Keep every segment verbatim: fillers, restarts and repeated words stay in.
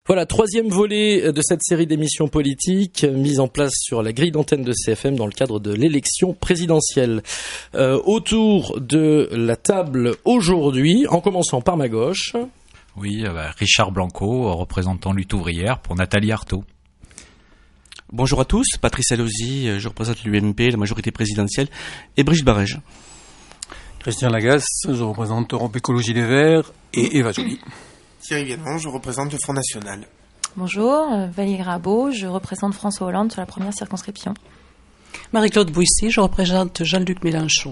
Voilà, troisième volet de cette série d'émissions politiques mise en place sur la grille d'antenne de C F M dans le cadre de l'élection présidentielle. Euh, autour de la table aujourd'hui, en commençant par ma gauche. Oui, euh, bah, Richard Blanco, représentant Lutte ouvrière pour Nathalie Arthaud. Bonjour à tous, Patrice Alosi, je représente l'U M P, la majorité présidentielle, et Brigitte Barège. Christian Lagasse, je représente Europe Écologie Les Verts et Eva Joly. Thierry Vialon, je représente le Front National. Bonjour, Valérie Grabeau, je représente François Hollande sur la première circonscription. Marie-Claude Bouissy, je représente Jean-Luc Mélenchon.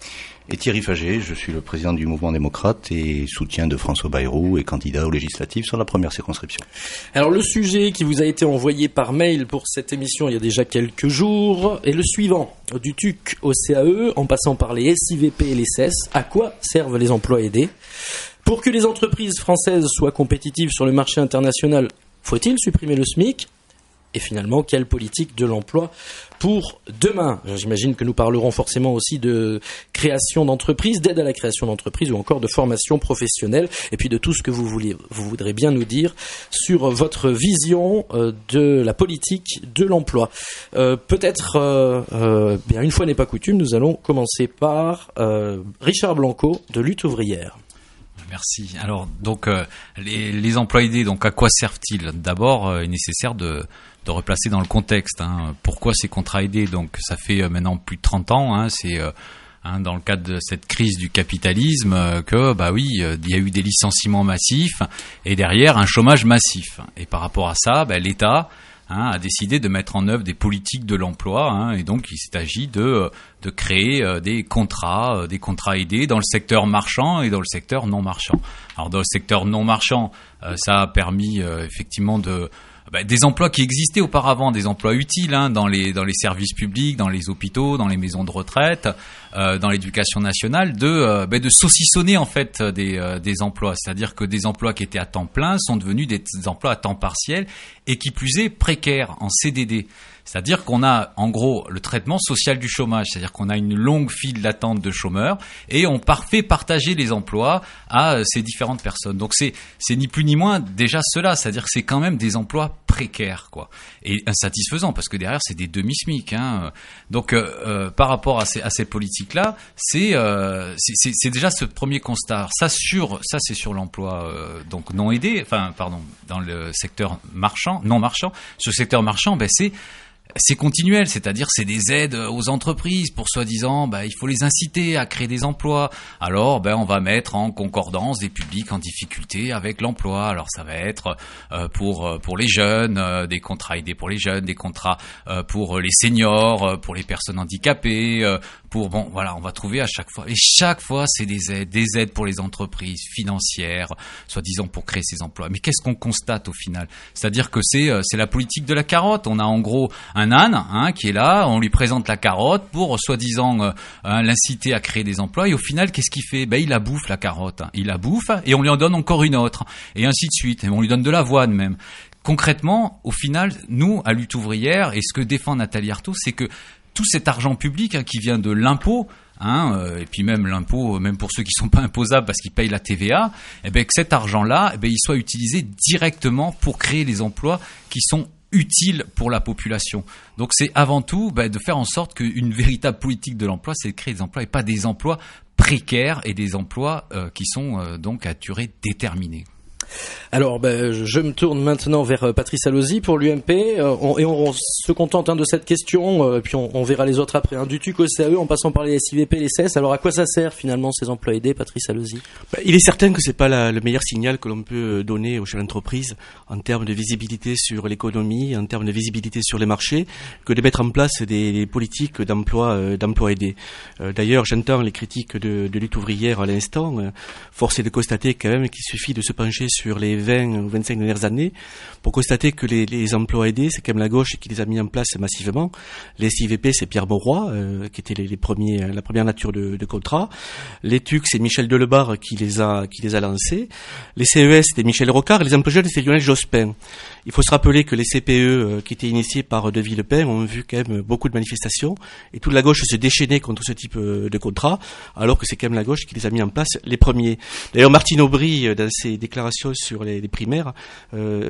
Et Thierry Fagé, je suis le président du mouvement démocrate et soutien de François Bayrou et candidat aux législatives sur la première circonscription. Alors le sujet qui vous a été envoyé par mail pour cette émission il y a déjà quelques jours est le suivant. Du T U C au C A E, en passant par les S I V P et les S E S, à quoi servent les emplois aidés ? Pour que les entreprises françaises soient compétitives sur le marché international, faut-il supprimer le SMIC ? Et finalement, quelle politique de l'emploi pour demain ? J'imagine que nous parlerons forcément aussi de création d'entreprises, d'aide à la création d'entreprises ou encore de formation professionnelle et puis de tout ce que vous voulez, vous voudrez bien nous dire sur votre vision euh, de la politique de l'emploi. Euh, peut-être, euh, euh, bien une fois n'est pas coutume, nous allons commencer par euh, Richard Blanco de Lutte ouvrière. Merci. Alors, donc, euh, les, les emplois aidés, donc, à quoi servent-ils ? D'abord, euh, il est nécessaire de, de replacer dans le contexte. Hein, pourquoi ces contrats aidés ? Donc, ça fait euh, maintenant plus de trente ans. Hein, c'est euh, hein, dans le cadre de cette crise du capitalisme euh, que, bah oui, euh, il y a eu des licenciements massifs et derrière un chômage massif. Et par rapport à ça, bah, l'État Hein, a décidé de mettre en œuvre des politiques de l'emploi, hein, et donc il s'agit de, de créer euh, des contrats, euh, des contrats aidés dans le secteur marchand et dans le secteur non marchand. Alors dans le secteur non marchand, euh, ça a permis euh, effectivement de bah, des emplois qui existaient auparavant, des emplois utiles hein, dans les dans les services publics, dans les hôpitaux, dans les maisons de retraite, euh, dans l'éducation nationale, de euh, bah, de saucissonner en fait des euh, des emplois, c'est-à-dire que des emplois qui étaient à temps plein sont devenus des emplois à temps partiel et qui plus est précaires en C D D. C'est-à-dire qu'on a, en gros, le traitement social du chômage. C'est-à-dire qu'on a une longue file d'attente de chômeurs et on fait partager les emplois à ces différentes personnes. Donc c'est, c'est ni plus ni moins déjà cela. C'est-à-dire que c'est quand même des emplois précaires, quoi. Et insatisfaisants parce que derrière, c'est des demi-SMIC, hein. Donc, euh, par rapport à ces, à ces politiques-là, c'est, euh, c'est, c'est, c'est déjà ce premier constat. Ça, sur, ça, c'est sur l'emploi, euh, donc non aidé, enfin, pardon, dans le secteur marchand, non marchand. Sur le secteur marchand, ben, c'est, c'est continuel, c'est-à-dire c'est des aides aux entreprises pour soi-disant, bah, il faut les inciter à créer des emplois. Alors, ben, on va mettre en concordance des publics en difficulté avec l'emploi. Alors, ça va être euh, pour pour les jeunes, euh, des contrats aidés pour les jeunes, des contrats euh, pour les seniors, euh, pour les personnes handicapées. Euh, pour bon, voilà, on va trouver à chaque fois. Et chaque fois, c'est des aides, des aides pour les entreprises financières, soi-disant pour créer ces emplois. Mais qu'est-ce qu'on constate au final ? C'est-à-dire que c'est c'est la politique de la carotte. On a en gros un âne hein, qui est là, on lui présente la carotte pour soi-disant euh, hein, l'inciter à créer des emplois et au final qu'est-ce qu'il fait ? Ben il la bouffe la carotte, il la bouffe et on lui en donne encore une autre et ainsi de suite et on lui donne de l'avoine même. Concrètement, au final, nous à Lutte ouvrière et ce que défend Nathalie Arthaud, c'est que tout cet argent public hein, qui vient de l'impôt, hein, euh, et puis même l'impôt, même pour ceux qui sont pas imposables parce qu'ils payent la T V A, eh ben que cet argent-là, eh ben il soit utilisé directement pour créer les emplois qui sont utile pour la population. Donc c'est avant tout bah, de faire en sorte qu'une véritable politique de l'emploi, c'est de créer des emplois et pas des emplois précaires et des emplois euh, qui sont euh, donc à durée déterminée. Alors, ben, je me tourne maintenant vers Patrice Alosi pour l'U M P, euh, on, et on, on se contente hein, de cette question, euh, puis on, on verra les autres après. Hein, du T U C au C A E, en passant par les S I V P et les S E S. Alors, à quoi ça sert finalement ces emplois aidés, Patrice Alosi ? Ben, il est certain que c'est pas la, le meilleur signal que l'on peut donner aux chefs d'entreprise en termes de visibilité sur l'économie, en termes de visibilité sur les marchés, que de mettre en place des, des politiques d'emploi, euh, d'emploi aidés. Euh, d'ailleurs, j'entends les critiques de, de Lutte ouvrière à l'instant. Euh, force est de constater quand même qu'il suffit de se pencher sur les vingt ou vingt-cinq dernières années pour constater que les, les emplois aidés, c'est quand même la gauche qui les a mis en place massivement. Les S I V P, c'est Pierre Mauroy, euh, qui était les, les premiers, la première nature de, de contrat. Les T U C, c'est Michel Delebarre qui les a, qui les a lancés. Les C E S, c'était Michel Rocard, et les emplois jeunes, c'était Lionel Jospin. Il faut se rappeler que les C P E, euh, qui étaient initiés par De Villepin, ont vu quand même beaucoup de manifestations, et toute la gauche se déchaînait contre ce type euh, de contrat, alors que c'est quand même la gauche qui les a mis en place les premiers. D'ailleurs, Martine Aubry, dans ses déclarations sur les, les primaires, euh,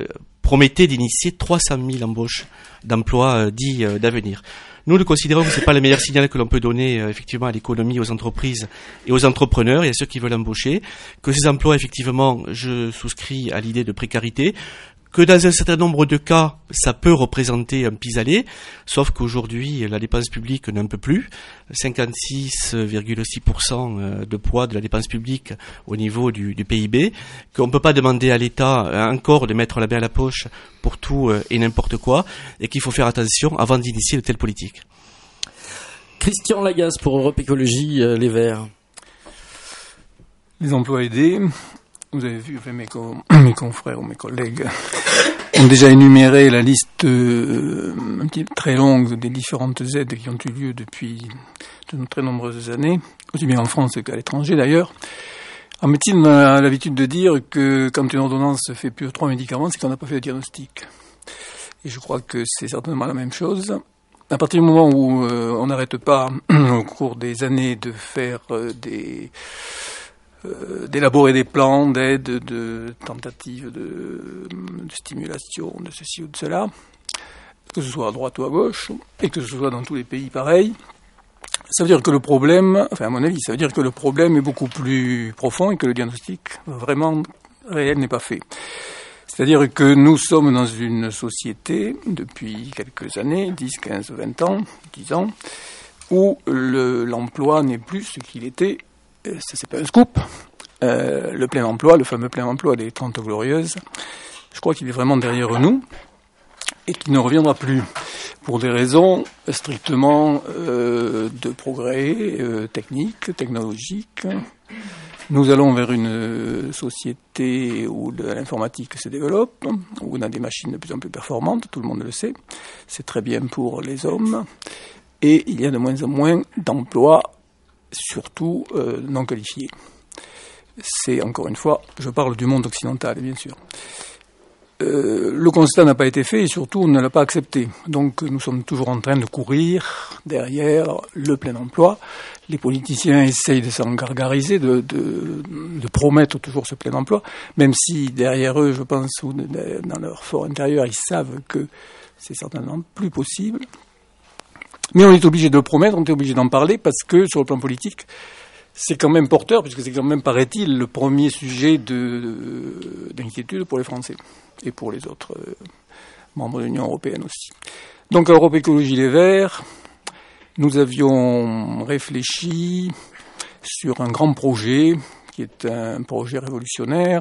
promettait d'initier trois cent mille embauches d'emplois euh, dits euh, d'avenir. Nous, nous considérons que c'est pas le meilleur signal que l'on peut donner euh, effectivement à l'économie, aux entreprises et aux entrepreneurs et à ceux qui veulent embaucher, que ces emplois, effectivement, je souscris à l'idée de précarité, que dans un certain nombre de cas, ça peut représenter un pis-aller, sauf qu'aujourd'hui, la dépense publique n'en peut plus. cinquante-six virgule six pour cent de poids de la dépense publique au niveau du, du P I B, qu'on ne peut pas demander à l'État encore de mettre la main à la poche pour tout et n'importe quoi, et qu'il faut faire attention avant d'initier de telles politiques. Christian Lagasse pour Europe Écologie euh, Les Verts. Les emplois aidés, vous avez vu, enfin, mes, co- mes confrères ou mes collègues ont déjà énuméré la liste euh, un petit, très longue des différentes aides qui ont eu lieu depuis de très nombreuses années, aussi bien en France qu'à l'étranger d'ailleurs. En médecine, on a l'habitude de dire que quand une ordonnance fait plus de trois médicaments, c'est qu'on n'a pas fait de diagnostic. Et je crois que c'est certainement la même chose. À partir du moment où euh, on n'arrête pas, au cours des années, de faire euh, des... Euh, d'élaborer des plans d'aide, de tentatives de, de stimulation, de ceci ou de cela, que ce soit à droite ou à gauche, et que ce soit dans tous les pays pareil, ça veut dire que le problème, enfin à mon avis, ça veut dire que le problème est beaucoup plus profond et que le diagnostic vraiment réel n'est pas fait. C'est-à-dire que nous sommes dans une société, depuis quelques années, dix, quinze, vingt ans, dix ans, où le, l'emploi n'est plus ce qu'il était. Ça, c'est pas un scoop. Euh, le plein emploi, le fameux plein emploi des Trente Glorieuses, je crois qu'il est vraiment derrière nous et qu'il ne reviendra plus pour des raisons strictement euh, de progrès euh, technique, technologique. Nous allons vers une société où l'informatique se développe, où on a des machines de plus en plus performantes, tout le monde le sait. C'est très bien pour les hommes. Et il y a de moins en moins d'emplois, surtout euh, non qualifiés. C'est, encore une fois, je parle du monde occidental, bien sûr. Euh, le constat n'a pas été fait et surtout on ne l'a pas accepté. Donc nous sommes toujours en train de courir derrière le plein emploi. Les politiciens essayent de s'en gargariser, de, de, de promettre toujours ce plein emploi, même si derrière eux, je pense, ou dans leur fort intérieur, ils savent que c'est certainement plus possible. Mais on est obligé de le promettre, on est obligé d'en parler parce que sur le plan politique, c'est quand même porteur, puisque c'est quand même, paraît-il, le premier sujet de, d'inquiétude pour les Français et pour les autres euh, membres de l'Union européenne aussi. Donc, à Europe Écologie Les Verts, nous avions réfléchi sur un grand projet qui est un projet révolutionnaire,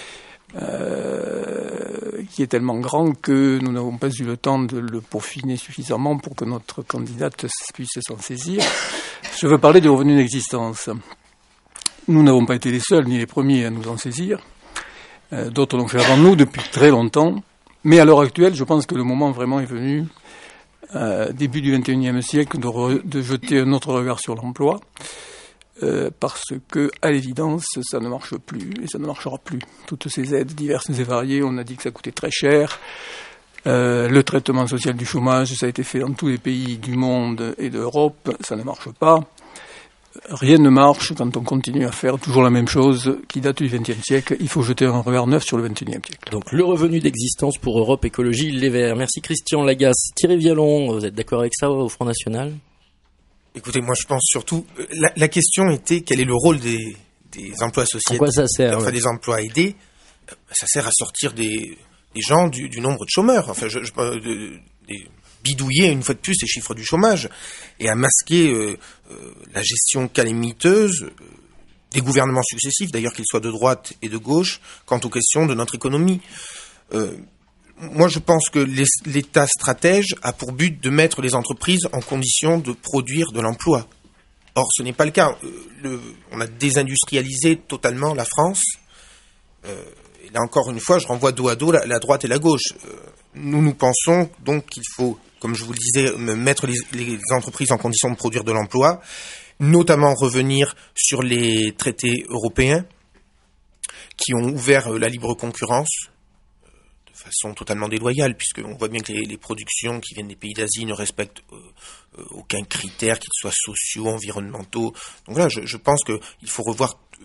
euh, qui est tellement grand que nous n'avons pas eu le temps de le peaufiner suffisamment pour que notre candidate puisse s'en saisir. Je veux parler du revenu d'existence. Nous n'avons pas été les seuls ni les premiers à nous en saisir. Euh, d'autres l'ont fait avant nous depuis très longtemps. Mais à l'heure actuelle, je pense que le moment vraiment est venu, euh, début du vingt et unième siècle, de, re, de jeter un autre regard sur l'emploi. Euh, parce que, à l'évidence, ça ne marche plus et ça ne marchera plus. Toutes ces aides diverses et variées, on a dit que ça coûtait très cher. Euh, le traitement social du chômage, ça a été fait dans tous les pays du monde et d'Europe, ça ne marche pas. Rien ne marche quand on continue à faire toujours la même chose qui date du vingtième siècle. Il faut jeter un regard neuf sur le vingt et unième siècle. Donc le revenu d'existence pour Europe Écologie Les Verts. Merci Christian Lagasse. Thierry Vialon, vous êtes d'accord avec ça au Front National ? Écoutez, moi je pense surtout... La, la question était quel est le rôle des, des emplois associés. À quoi ça sert ? Enfin, ouais. des emplois aidés. Ça sert à sortir des, des gens du, du nombre de chômeurs. Enfin, je, je, de, de, de bidouiller une fois de plus les chiffres du chômage et à masquer euh, euh, la gestion calamiteuse euh, des gouvernements successifs, d'ailleurs qu'ils soient de droite et de gauche, quant aux questions de notre économie. Euh, Moi, je pense que l'État stratège a pour but de mettre les entreprises en condition de produire de l'emploi. Or, ce n'est pas le cas. Le, on a désindustrialisé totalement la France. Euh, et là, encore une fois, je renvoie dos à dos la, la droite et la gauche. Euh, nous, nous pensons donc qu'il faut, comme je vous le disais, mettre les, les entreprises en condition de produire de l'emploi, notamment revenir sur les traités européens qui ont ouvert la libre concurrence de façon totalement déloyale, puisqu'on voit bien que les, les productions qui viennent des pays d'Asie ne respectent euh, euh, aucun critère, qu'ils soient sociaux, environnementaux. Donc voilà, je, je pense qu'il faut revoir euh,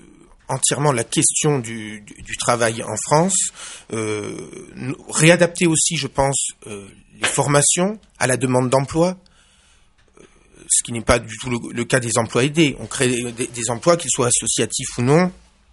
entièrement la question du, du, du travail en France, euh, réadapter aussi, je pense, euh, les formations à la demande d'emploi, euh, ce qui n'est pas du tout le, le cas des emplois aidés. On crée des, des emplois, qu'ils soient associatifs ou non.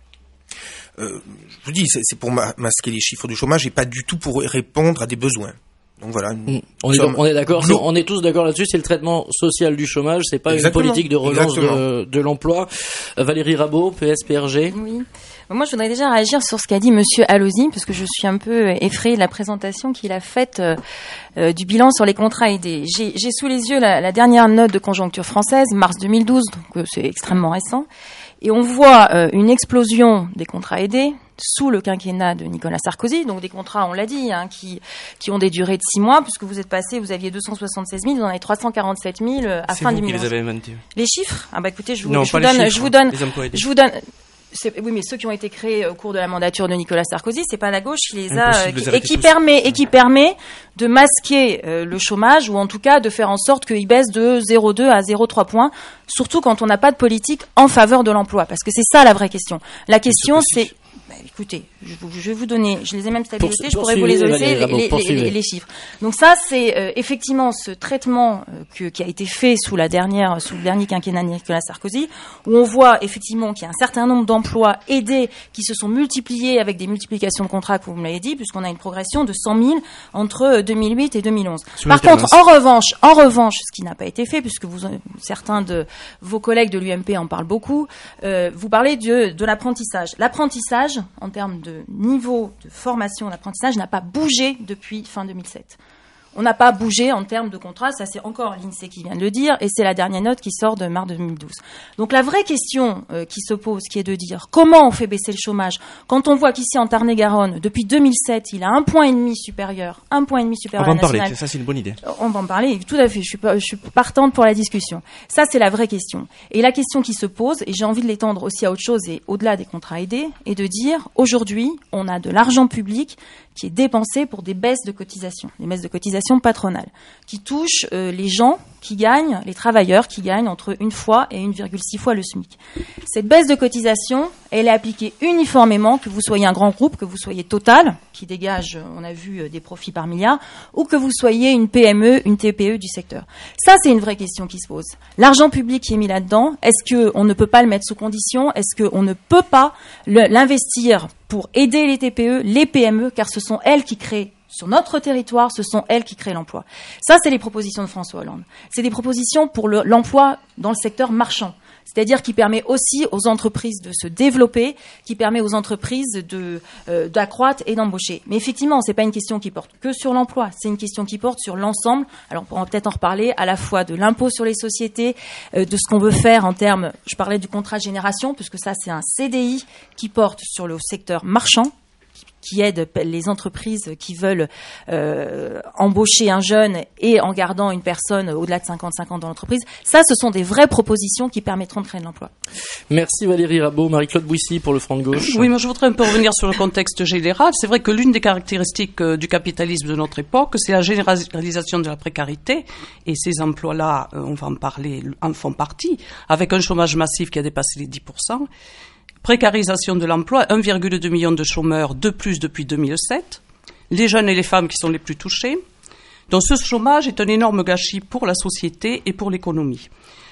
Euh, je vous dis, c'est, c'est pour ma, masquer les chiffres du chômage et pas du tout pour répondre à des besoins. Donc voilà. Mmh. On, est, on est d'accord, Glo- on est tous d'accord là-dessus. C'est le traitement social du chômage. C'est pas Exactement. une politique de relance de, de l'emploi. Euh, Valérie Rabault, P S P R G. Oui. Moi, je voudrais déjà réagir sur ce qu'a dit Monsieur Allozy, parce que je suis un peu effrayée de la présentation qu'il a faite euh, euh, du bilan sur les contrats aidés. J'ai, j'ai sous les yeux la, la dernière note de conjoncture française, mars deux mille douze, donc euh, c'est extrêmement récent. Et on voit euh, une explosion des contrats aidés sous le quinquennat de Nicolas Sarkozy, donc des contrats, on l'a dit, hein, qui, qui ont des durées de six mois, puisque vous êtes passé, vous aviez deux cent soixante-seize mille, vous en avez trois cent quarante-sept mille à C'est fin vous deux mille onze. qui les avez inventés. Les chiffres? Ah bah écoutez, je vous, Non, je pas vous les donne, chiffres, je vous donne, les emplois aidés. je vous donne. C'est, oui, mais ceux qui ont été créés au cours de la mandature de Nicolas Sarkozy, c'est pas la gauche qui les a, Impossible de les et arrêter qui tous. permet, et qui permet de masquer euh, le chômage, ou en tout cas de faire en sorte qu'il baisse de zéro virgule deux à zéro virgule trois points, surtout quand on n'a pas de politique en faveur de l'emploi, parce que c'est ça la vraie question. La question, c'est, bah, écoutez, je, vous, je vais vous donner, je les ai même stabilisés, je pourrais vous les Poursuivez, laisser, Valérie les, Rabault, les, les, les, les chiffres. Donc ça, c'est euh, effectivement ce traitement euh, que, qui a été fait sous la dernière, sous le dernier quinquennat de Nicolas Sarkozy, où on voit effectivement qu'il y a un certain nombre d'emplois aidés qui se sont multipliés avec des multiplications de contrats, comme vous me l'avez dit, puisqu'on a une progression de cent mille entre deux mille huit et deux mille onze. Sur Par contre, l'alternance. en revanche, en revanche, ce qui n'a pas été fait, puisque vous, certains de vos collègues de l'U M P en parlent beaucoup, euh, vous parlez de, de l'apprentissage. L'apprentissage, en termes de niveau de formation d'apprentissage, n'a pas bougé depuis fin deux mille sept. On n'a pas bougé en termes de contrat, ça c'est encore l'INSEE qui vient de le dire, et c'est la dernière note qui sort de mars deux mille douze. Donc la vraie question euh, qui se pose, qui est de dire comment on fait baisser le chômage, quand on voit qu'ici en Tarn-et-Garonne, depuis deux mille sept, il a un point et demi supérieur, un point et demi On supérieur va à en la parler, nationale. ça c'est une bonne idée. On va en parler, tout à fait. Je suis, pas, je suis partante pour la discussion. Ça, c'est la vraie question. Et la question qui se pose, et j'ai envie de l'étendre aussi à autre chose et au-delà des contrats aidés, est de dire, aujourd'hui, on a de l'argent public qui est dépensé pour des baisses de cotisations, des baisses de cotisations patronales, qui touchent euh, les gens qui gagnent, les travailleurs qui gagnent entre une fois et une virgule six fois le SMIC. Cette baisse de cotisation, elle est appliquée uniformément, que vous soyez un grand groupe, que vous soyez Total, qui dégage, on a vu, des profits par milliard, ou que vous soyez une P M E, une T P E du secteur. Ça, c'est une vraie question qui se pose. L'argent public qui est mis là-dedans, est-ce qu'on ne peut pas le mettre sous condition? Est-ce qu'on ne peut pas le, l'investir pour aider les T P E, les P M E, car ce sont elles qui créent sur notre territoire, ce sont elles qui créent l'emploi. Ça, c'est les propositions de François Hollande. C'est des propositions pour le, l'emploi dans le secteur marchand. C'est-à-dire qui permet aussi aux entreprises de se développer, qui permet aux entreprises de, euh, d'accroître et d'embaucher. Mais effectivement, c'est pas une question qui porte que sur l'emploi, c'est une question qui porte sur l'ensemble. Alors, on pourra peut-être en reparler à la fois de l'impôt sur les sociétés, euh, de ce qu'on veut faire en termes, je parlais du contrat de génération, puisque ça, c'est un C D I qui porte sur le secteur marchand, qui aide les entreprises qui veulent euh, embaucher un jeune et en gardant une personne au-delà de cinquante-cinq ans dans l'entreprise. Ça, ce sont des vraies propositions qui permettront de créer de l'emploi. Merci Valérie Rabault. Marie-Claude Bouissy pour le Front de Gauche. Oui, moi je voudrais un peu revenir sur le contexte général. C'est vrai que l'une des caractéristiques euh, du capitalisme de notre époque, c'est la généralisation de la précarité. Et ces emplois-là, euh, on va en parler, en font partie, avec un chômage massif qui a dépassé les dix pour cent. Précarisation de l'emploi, un virgule deux million de chômeurs de plus depuis deux mille sept. Les jeunes et les femmes qui sont les plus touchés. Donc ce chômage est un énorme gâchis pour la société et pour l'économie.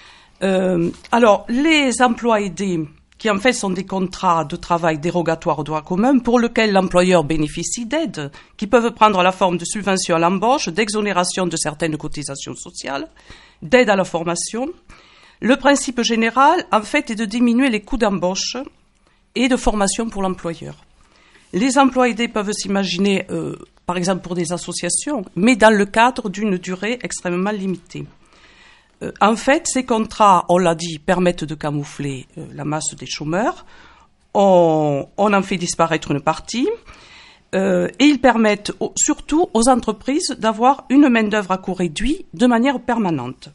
Euh, alors, les emplois aidés, qui en fait sont des contrats de travail dérogatoires au droit commun, pour lesquels l'employeur bénéficie d'aides, qui peuvent prendre la forme de subventions à l'embauche, d'exonération de certaines cotisations sociales, d'aide à la formation. Le principe général, en fait, est de diminuer les coûts d'embauche et de formation pour l'employeur. Les emplois aidés peuvent s'imaginer, euh, par exemple, pour des associations, mais dans le cadre d'une durée extrêmement limitée. Euh, en fait, ces contrats, on l'a dit, permettent de camoufler euh, la masse des chômeurs. On, on en fait disparaître une partie. Euh, et ils permettent au, surtout aux entreprises d'avoir une main-d'œuvre à coût réduit de manière permanente.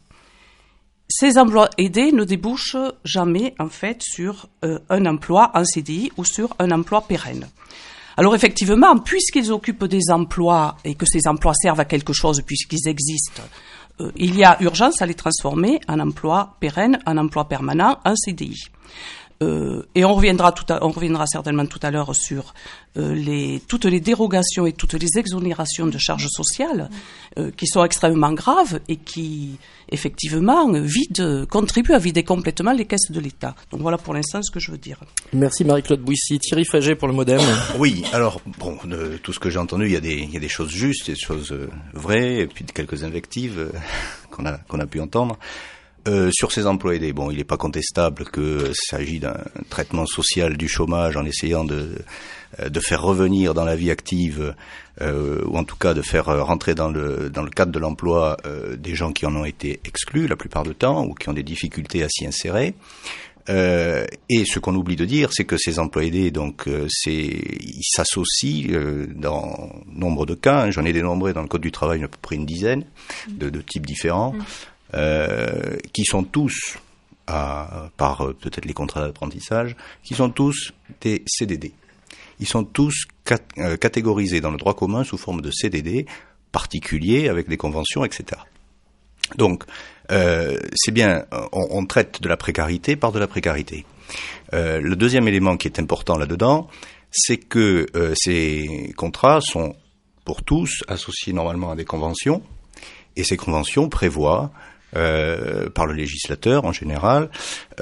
Ces emplois aidés ne débouchent jamais, en fait, sur euh, un emploi en C D I ou sur un emploi pérenne. Alors, effectivement, puisqu'ils occupent des emplois et que ces emplois servent à quelque chose puisqu'ils existent, euh, il y a urgence à les transformer en emplois pérennes, en emplois permanents, en C D I. Euh, et on reviendra tout à, on reviendra certainement tout à l'heure sur euh, les, toutes les dérogations et toutes les exonérations de charges sociales euh, qui sont extrêmement graves et qui, effectivement, vident, contribuent à vider complètement les caisses de l'État. Donc voilà pour l'instant ce que je veux dire. Merci Marie-Claude Bouissy. Thierry Faget pour le Modem. Oui, alors, bon, de tout ce que j'ai entendu, il y a des, il y a des choses justes, il y a des choses euh, vraies, et puis quelques invectives euh, qu'on a, qu'on a pu entendre. Euh, sur ces emplois aidés, bon, il n'est pas contestable qu'il s'agit d'un traitement social du chômage en essayant de, de faire revenir dans la vie active, euh, ou en tout cas de faire rentrer dans le, dans le cadre de l'emploi euh, des gens qui en ont été exclus la plupart du temps ou qui ont des difficultés à s'y insérer. Euh, et ce qu'on oublie de dire, c'est que ces emplois aidés, donc, euh, c'est, ils s'associent euh, dans nombre de cas. Hein, j'en ai dénombré dans le Code du travail à peu près une dizaine de, de types différents. Mmh. Euh, qui sont tous, à, par euh, peut-être les contrats d'apprentissage, qui sont tous des C D D. Ils sont tous cat- euh, catégorisés dans le droit commun sous forme de C D D particuliers avec des conventions, et cetera. Donc, euh, c'est bien, on, on traite de la précarité par de la précarité. Euh, le deuxième élément qui est important là-dedans, c'est que euh, ces contrats sont pour tous associés normalement à des conventions, et ces conventions prévoient Euh, par le législateur en général,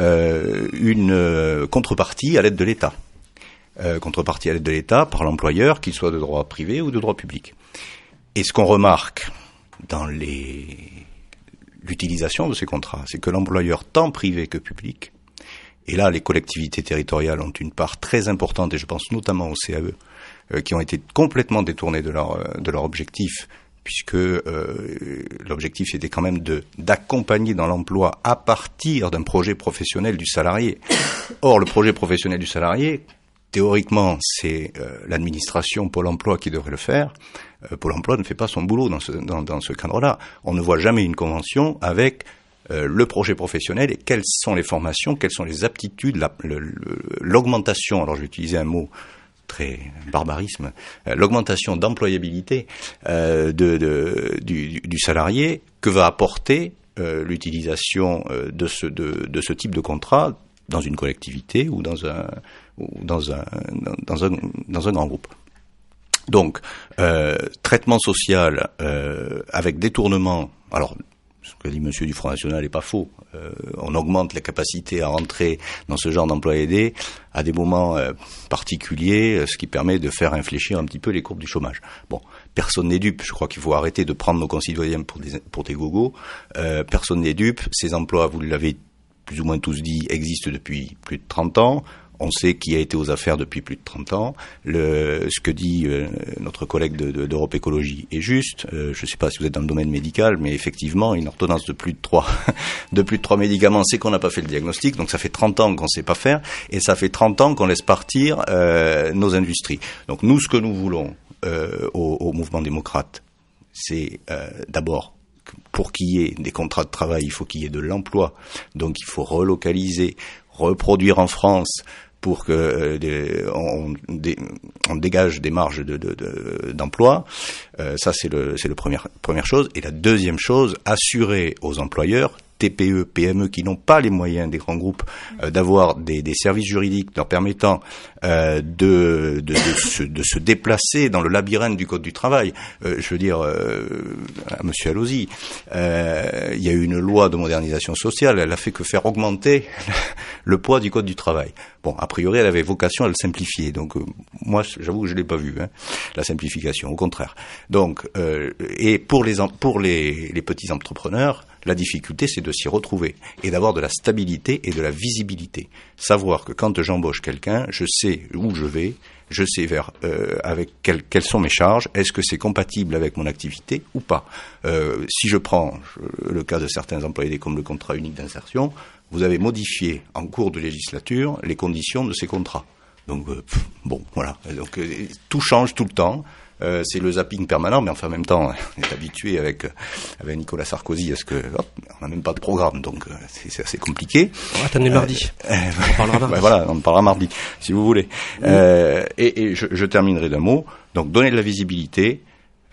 euh, une euh, contrepartie à l'aide de l'État. Euh, contrepartie à l'aide de l'État par l'employeur, qu'il soit de droit privé ou de droit public. Et ce qu'on remarque dans les... l'utilisation de ces contrats, c'est que l'employeur, tant privé que public, et là les collectivités territoriales ont une part très importante, et je pense notamment aux C A E, euh, qui ont été complètement détournés de leur, de leur objectif, puisque euh, l'objectif c'était quand même de d'accompagner dans l'emploi à partir d'un projet professionnel du salarié. Or, le projet professionnel du salarié, théoriquement, c'est euh, l'administration Pôle emploi qui devrait le faire. Euh, Pôle emploi ne fait pas son boulot dans ce, dans, dans ce cadre-là. On ne voit jamais une convention avec euh, le projet professionnel et quelles sont les formations, quelles sont les aptitudes, la, le, le, l'augmentation, alors je vais utiliser un mot très barbarisme, euh, l'augmentation d'employabilité euh, de, de, du, du salarié que va apporter euh, l'utilisation euh, de, ce, de, de ce type de contrat dans une collectivité ou dans un, ou dans un, dans un, dans un grand groupe. Donc, euh, traitement social euh, avec détournement, alors ce que dit monsieur du Front National n'est pas faux. Euh, on augmente la capacité à rentrer dans ce genre d'emploi aidé à des moments euh, particuliers, ce qui permet de faire infléchir un petit peu les courbes du chômage. Bon, personne n'est dupe. Je crois qu'il faut arrêter de prendre nos concitoyens pour des, pour des gogos. Euh, personne n'est dupe. Ces emplois, vous l'avez plus ou moins tous dit, existent depuis plus de trente ans. On sait qui a été aux affaires depuis plus de trente ans. Le, ce que dit euh, notre collègue de, de, d'Europe Écologie est juste. Euh, je ne sais pas si vous êtes dans le domaine médical, mais effectivement, une ordonnance de plus de trois, de plus de trois médicaments, c'est qu'on n'a pas fait le diagnostic. Donc ça fait trente ans qu'on ne sait pas faire, et ça fait trente ans qu'on laisse partir euh, nos industries. Donc nous, ce que nous voulons euh, au, au mouvement démocrate, c'est euh, d'abord, pour qu'il y ait des contrats de travail, il faut qu'il y ait de l'emploi. Donc il faut relocaliser, reproduire en France, pour que euh, des, on, des, on dégage des marges de, de, de, d'emploi. Euh, ça, c'est le, c'est la première, première chose. Et la deuxième chose, assurer aux employeurs, T P E, P M E, qui n'ont pas les moyens des grands groupes, euh, d'avoir des, des services juridiques leur permettant euh, de, de, de, se, de se déplacer dans le labyrinthe du Code du travail. Euh, je veux dire, euh, à monsieur Allozy, euh, il y a eu une loi de modernisation sociale, elle a fait que faire augmenter le poids du Code du travail. Bon, a priori, elle avait vocation à le simplifier. Donc, euh, moi, j'avoue que je l'ai pas vu, hein, la simplification, au contraire. Donc, euh, et pour les pour les, les petits entrepreneurs, la difficulté, c'est de s'y retrouver et d'avoir de la stabilité et de la visibilité. Savoir que quand j'embauche quelqu'un, je sais où je vais, je sais vers euh, avec quel, quelles sont mes charges, est-ce que c'est compatible avec mon activité ou pas. Euh, si je prends le cas de certains employés comme le contrat unique d'insertion, vous avez modifié en cours de législature les conditions de ces contrats. Donc euh, pff, bon, voilà. Donc euh, tout change tout le temps. Euh, c'est le zapping permanent, mais enfin en même temps, on est habitué avec avec Nicolas Sarkozy à ce que hop, on n'a même pas de programme, donc euh, c'est, c'est assez compliqué. On va attendre mardi. Euh, euh, on parlera mardi. Ouais, voilà, on parlera mardi, si vous voulez. Oui. Euh, et, et je, je terminerai d'un mot. Donc donner de la visibilité,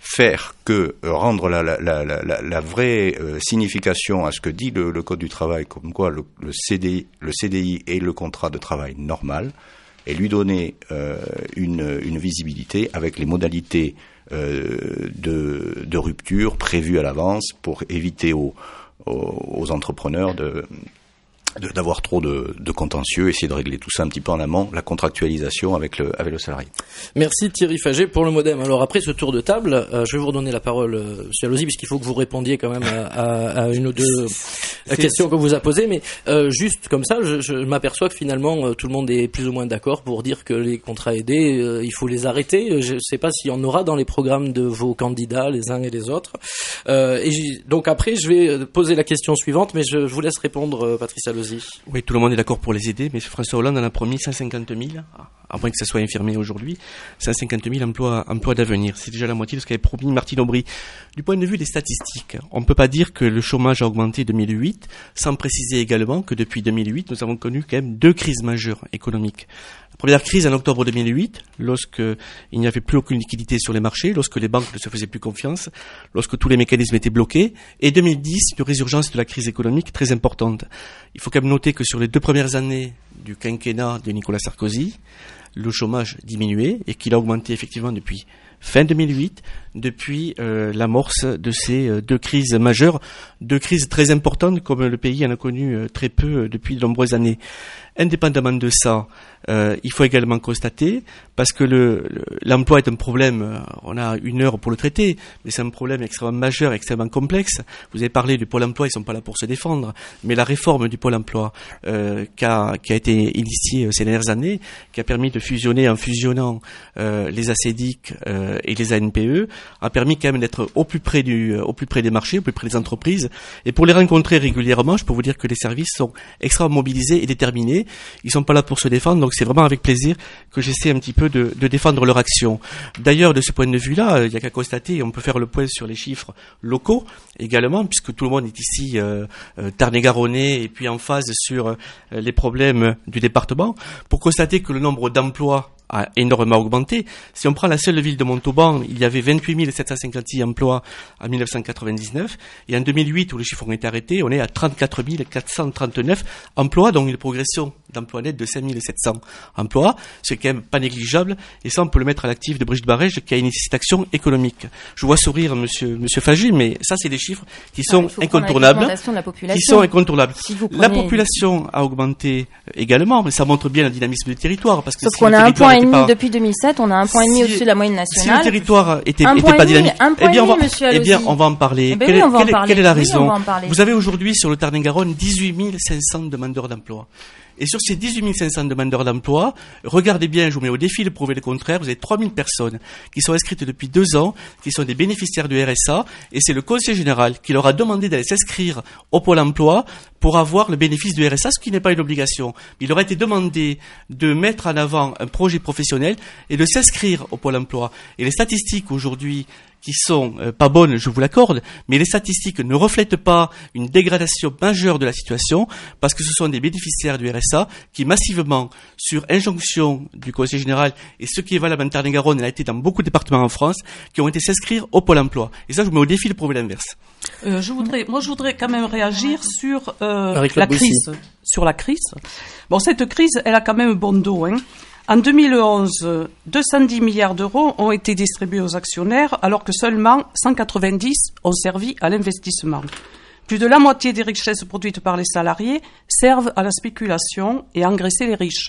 faire que euh, rendre la, la, la, la, la vraie euh, signification à ce que dit le, le Code du travail, comme quoi le, le, C D I, le C D I est le contrat de travail normal, et lui donner euh, une, une visibilité avec les modalités euh, de, de rupture prévues à l'avance pour éviter aux, aux, aux entrepreneurs de De, d'avoir trop de, de contentieux, essayer de régler tout ça un petit peu en amont, la contractualisation avec le, avec le salarié. Merci Thierry Faget pour le modem. Alors après ce tour de table, euh, je vais vous redonner la parole, euh, monsieur Allozy, puisqu'il faut que vous répondiez quand même à, à, à une ou deux c'est, questions qu'on vous a posées, mais euh, juste comme ça, je, je m'aperçois que finalement euh, tout le monde est plus ou moins d'accord pour dire que les contrats aidés, euh, il faut les arrêter. Je ne sais pas s'il y en aura dans les programmes de vos candidats, les uns et les autres. Euh, et donc après, je vais poser la question suivante, mais je, je vous laisse répondre, euh, Patrice Allozy. Oui, tout le monde est d'accord pour les aider, mais François Hollande en a promis cent cinquante mille, à moins que ça soit infirmé aujourd'hui, cent cinquante mille emplois, emplois d'avenir. C'est déjà la moitié de ce qu'avait promis Martine Aubry. Du point de vue des statistiques, on ne peut pas dire que le chômage a augmenté en deux mille huit, sans préciser également que depuis deux mille huit, nous avons connu quand même deux crises majeures économiques. La première crise en octobre deux mille huit, lorsque il n'y avait plus aucune liquidité sur les marchés, lorsque les banques ne se faisaient plus confiance, lorsque tous les mécanismes étaient bloqués, et deux mille dix, une résurgence de la crise économique très importante. Il faut quand même noter que sur les deux premières années du quinquennat de Nicolas Sarkozy, le chômage diminuait et qu'il a augmenté effectivement depuis fin deux mille huit, depuis euh, l'amorce de ces euh, deux crises majeures, deux crises très importantes comme le pays en a connu euh, très peu euh, depuis de nombreuses années. Indépendamment de ça, euh, il faut également constater, parce que le, le, l'emploi est un problème, euh, on a une heure pour le traiter, mais c'est un problème extrêmement majeur, extrêmement complexe. Vous avez parlé du Pôle emploi, ils sont pas là pour se défendre, mais la réforme du Pôle emploi euh, qui, a, qui a été initiée euh, ces dernières années, qui a permis de fusionner en fusionnant euh, les A C D I C euh, et les A N P E, a permis quand même d'être au plus près du, au plus près des marchés, au plus près des entreprises. Et pour les rencontrer régulièrement, je peux vous dire que les services sont extrêmement mobilisés et déterminés. Ils sont pas là pour se défendre, donc c'est vraiment avec plaisir que j'essaie un petit peu de, de défendre leur action. D'ailleurs, de ce point de vue-là, il n'y a qu'à constater, on peut faire le point sur les chiffres locaux également, puisque tout le monde est ici euh, euh, tarn-et-garonnais et puis en phase sur euh, les problèmes du département, pour constater que le nombre d'emplois a énormément augmenté. Si on prend la seule ville de Montauban, il y avait vingt-huit mille sept cent cinquante-six emplois en mille neuf cent quatre-vingt-dix-neuf, et en deux mille huit, où les chiffres ont été arrêtés, on est à trente-quatre mille quatre cent trente-neuf emplois, donc une progression d'emplois nets de cinq mille sept cents emplois, c'est quand même pas négligeable, et ça on peut le mettre à l'actif de Brigitte Barège, qui a initié cette action économique. Je vois sourire monsieur, monsieur Fagy, mais ça c'est des chiffres qui sont ah, incontournables, qui sont incontournables. Si prenez... La population a augmenté également, mais ça montre bien le dynamisme du territoire, parce que sauf si qu'on le a un point et demi pas... depuis deux mille sept, on a un point et demi si, au-dessus de la moyenne nationale. Si le territoire était, un était pas demi, dynamique, eh bien, on va, eh bien, on va en parler. Eh ben quelle, oui, on va quelle, en parler. quelle est la oui, raison? Vous avez aujourd'hui sur le Tarn-et-Garonne dix-huit mille cinq cents demandeurs d'emploi. Et sur ces dix-huit mille cinq cents demandeurs d'emploi, regardez bien, je vous mets au défi de prouver le contraire, vous avez trois mille personnes qui sont inscrites depuis deux ans, qui sont des bénéficiaires du R S A, et c'est le Conseil général qui leur a demandé d'aller s'inscrire au Pôle emploi pour avoir le bénéfice du R S A, ce qui n'est pas une obligation. Il leur a été demandé de mettre en avant un projet professionnel et de s'inscrire au Pôle emploi. Et les statistiques aujourd'hui qui sont euh, pas bonnes, je vous l'accorde, mais les statistiques ne reflètent pas une dégradation majeure de la situation, parce que ce sont des bénéficiaires du R S A qui massivement, sur injonction du Conseil général, et ce qui est valable en Tarn-et-Garonne, elle a été dans beaucoup de départements en France, qui ont été s'inscrire au Pôle emploi. Et ça, je vous mets au défi de prouver l'inverse. Euh, je voudrais, moi, je voudrais quand même réagir sur euh, la crise. Sur la crise. Bon, cette crise, elle a quand même bon dos, hein. En deux mille onze, deux cent dix milliards d'euros ont été distribués aux actionnaires, alors que seulement cent quatre-vingt-dix ont servi à l'investissement. Plus de la moitié des richesses produites par les salariés servent à la spéculation et à engraisser les riches.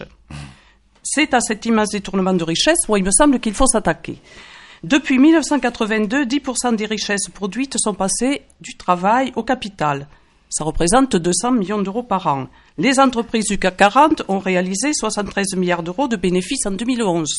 C'est à cet immense détournement de richesses où il me semble qu'il faut s'attaquer. Depuis mille neuf cent quatre-vingt-deux, dix pour cent des richesses produites sont passées du travail au capital. Ça représente deux cents millions d'euros par an. Les entreprises du C A C quarante ont réalisé soixante-treize milliards d'euros de bénéfices en deux mille onze.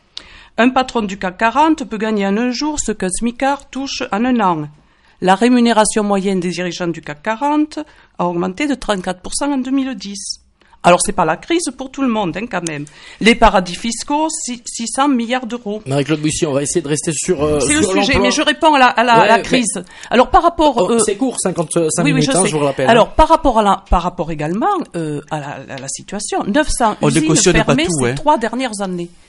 Un patron du C A C quarante peut gagner en un jour ce qu'un smicard touche en un an. La rémunération moyenne des dirigeants du C A C quarante a augmenté de trente-quatre pour cent en deux mille dix. Alors, c'est pas la crise pour tout le monde, hein, quand même. Les paradis fiscaux, six cents milliards d'euros. Marie-Claude Bussy, on va essayer de rester sur, euh, c'est sur le sujet, l'emploi. mais je réponds à la, à la, ouais, à la crise. Mais... Alors, par rapport... Oh, euh... c'est court, cinquante-cinq oui, minutes, oui, je, hein, sais. je vous le rappelle. Alors, par rapport à la, par rapport également, euh, à la, à la situation, neuf cents on usines fermées tout, ces hein. trois dernières années.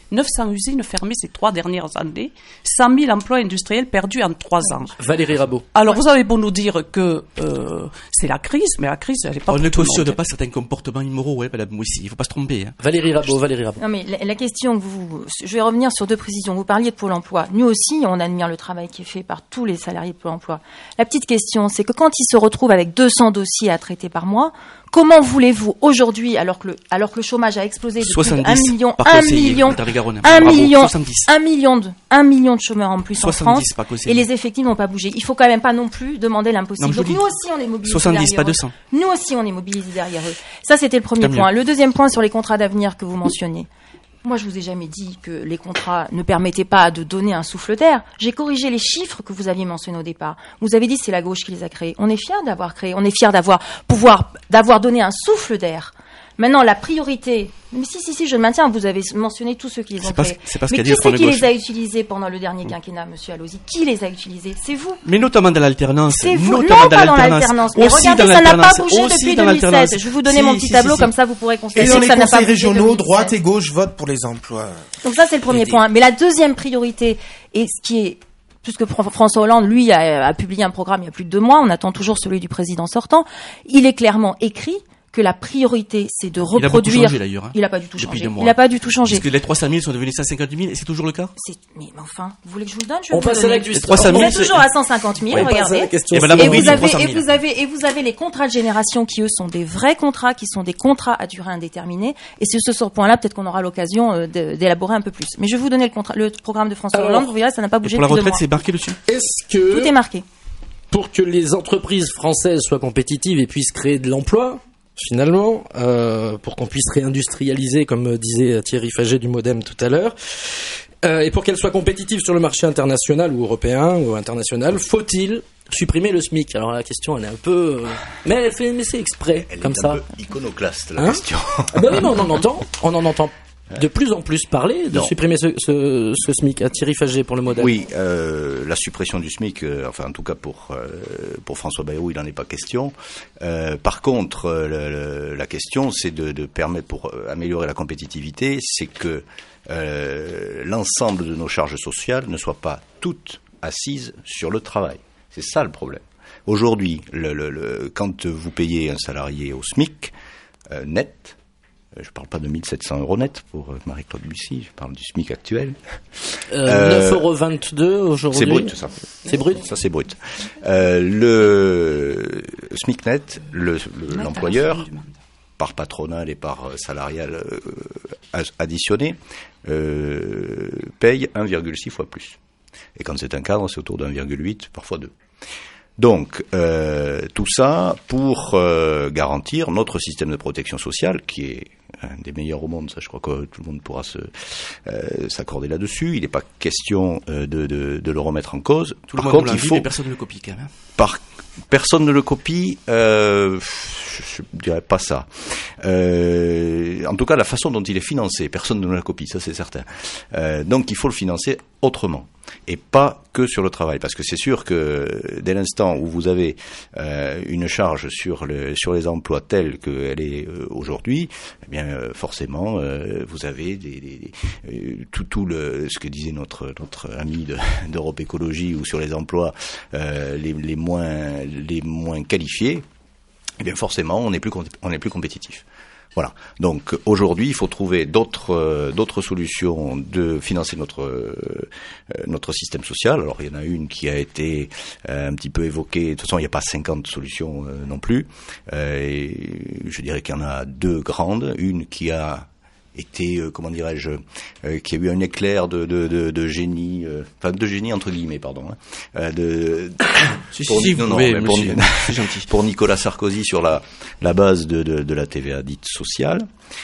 neuf cents usines fermées ces trois dernières années, cent mille emplois industriels perdus en trois ans. Valérie Rabault. Alors, vous avez beau nous dire que euh, c'est la crise, mais la crise, elle n'est pas On pour ne tout le cautionne monde. pas certains comportements immoraux, hein, madame Mouissi, il ne faut pas se tromper. Hein. Valérie Rabault, Valérie Rabault. Non mais la, la question que vous, je vais revenir sur deux précisions. Vous parliez de Pôle Emploi. Nous aussi, on admire le travail qui est fait par tous les salariés de Pôle Emploi. La petite question, c'est que quand ils se retrouvent avec deux cents dossiers à traiter par mois, comment voulez-vous aujourd'hui, alors que le, alors que le chômage a explosé de plus de un million, par un conseiller, million, Tarn-et-Garonne. un Bravo, million, soixante-dix. un million de, un million de chômeurs en plus en France, soixante-dix par conseiller. et les effectifs n'ont pas bougé. Il faut quand même pas non plus demander l'impossible. Non, je Donc dis nous aussi, on est mobilisés soixante-dix, derrière pas eux. deux cents. Nous aussi, on est mobilisés derrière eux. Ça, c'était le premier Tant point. mieux. Le deuxième point sur les contrats d'avenir que vous mentionnez. Moi, je vous ai jamais dit que les contrats ne permettaient pas de donner un souffle d'air. J'ai corrigé les chiffres que vous aviez mentionnés au départ. Vous avez dit que c'est la gauche qui les a créés. On est fiers d'avoir créé. On est fiers d'avoir pouvoir, d'avoir donné un souffle d'air. Maintenant, la priorité. Mais si, si, si, je le maintiens. Vous avez mentionné tous ceux qui les ont C'est pas ce- créés. c'est pas ce Mais qu'a dit qui le Front c'est de qui gauche. les a utilisés pendant le dernier quinquennat, monsieur Allozy? Qui les a utilisés? C'est vous. Mais notamment dans l'alternance. C'est vous. Non, notamment pas dans l'alternance. Mais Aussi regardez, dans ça n'a pas l'alternance. bougé Aussi depuis dans deux mille sept. l'alternance. Je vais vous donner Si, mon petit si, tableau, si, comme si. ça vous pourrez Et constater dans que les ça n'a pas conseils bougé régionaux, depuis deux mille sept. droite et gauche votent pour les emplois. Donc ça, c'est le premier Aider. point. Mais la deuxième priorité, et ce qui est, puisque Fr- François Hollande, lui, a, a publié un programme il y a plus de deux mois, on attend toujours celui du président sortant, il est clairement écrit que la priorité, c'est de Il a beaucoup reproduire... changé, d'ailleurs, hein, Il n'a pas du tout depuis changé. deux mois. Il n'a pas du tout changé. Parce que les trois cent mille sont devenus cent cinquante mille, et c'est toujours le cas? C'est- Mais, mais enfin, vous voulez que je vous le donne? Je vais On vous le passe à donner. l'actu. Les trois cent Vous mille, êtes toujours à cent cinquante mille, On passe à la regardez. question. Et madame Et Aubry vous, dit avez, trois cent et, mille. vous avez, et vous avez les contrats de génération qui, eux, sont des vrais contrats, qui sont des contrats à durée indéterminée. Et c'est sur ce point-là, peut-être qu'on aura l'occasion euh, de- d'élaborer un peu plus. Mais je vais vous donner le, contrat, le programme de François Alors, Hollande, vous verrez, ça n'a pas Et bougé pour la depuis deux retraite, mois. c'est marqué dessus? Est-ce Tout que, est marqué. pour que les entreprises françaises soient compétitives et puissent créer de l'emploi, finalement, euh, pour qu'on puisse réindustrialiser, comme disait Thierry Faget du Modem tout à l'heure, euh, et pour qu'elles soient compétitives sur le marché international ou européen ou international, faut-il supprimer le SMIC? Alors la question, elle est un peu... euh, mais, elle fait, mais c'est exprès, Elle comme est ça. un peu iconoclaste, la Hein question. Ah ben oui, mais on en entend, on en entend de plus en plus parler de Non. supprimer ce, ce, ce SMIC. À Thierry Faget pour le Modem. Oui, euh, la suppression du SMIC, euh, enfin en tout cas pour euh, pour François Bayrou, il n'en est pas question. Euh, par contre, euh, le, le, la question, c'est de, de permettre, pour euh, améliorer la compétitivité, c'est que euh, l'ensemble de nos charges sociales ne soient pas toutes assises sur le travail. C'est ça le problème. Aujourd'hui, le, le, le, quand vous payez un salarié au SMIC euh, net, je ne parle pas de mille sept cents euros net pour Marie-Claude Bussy, je parle du SMIC actuel. Euh, Euh, neuf euros vingt-deux aujourd'hui. C'est brut, ça. C'est brut. Ça, c'est brut. Euh, le SMIC net, le, le- l'employeur, par patronal et par euh, salarial euh, additionné, euh, paye un virgule six fois plus. Et quand c'est un cadre, c'est autour d'un virgule huit, parfois deux. Donc, euh, tout ça pour euh, garantir notre système de protection sociale, qui est un des meilleurs au monde, ça je crois que tout le monde pourra se, euh, s'accorder là-dessus. Il n'est pas question euh, de, de, de le remettre en cause. Tout le Par monde contre, l'a il vu, faut... mais personne ne le copie quand même. Par... Personne ne le copie, euh, je ne dirais pas ça. Euh, en tout cas, la façon dont il est financé, personne ne le copie, ça c'est certain. Euh, donc il faut le financer autrement, et pas que sur le travail, parce que c'est sûr que dès l'instant où vous avez euh, une charge sur, le, sur les emplois telle qu'elle est euh, aujourd'hui, eh bien euh, forcément euh, vous avez des, des, euh, tout, tout le, ce que disait notre, notre ami de, d'Europe Écologie, ou sur les emplois euh, les, les moins les moins qualifiés, eh bien forcément on n'est plus on n'est plus compétitif. Voilà. Donc aujourd'hui, il faut trouver d'autres euh, d'autres solutions de financer notre euh, notre système social. Alors il y en a une qui a été euh, un petit peu évoquée. De toute façon, il n'y a pas cinquante solutions euh, non plus. Euh, et je dirais qu'il y en a deux grandes. Une qui a été, euh, comment dirais-je, euh, qui a eu un éclair de, de, de, de génie, euh, enfin de génie entre guillemets, pardon, hein, euh, de, Si, pour, si, non, vous non, pouvez, mais pour, monsieur, c'est gentil. pour Nicolas Sarkozy sur la, la base de, de, de la T V A dite sociale,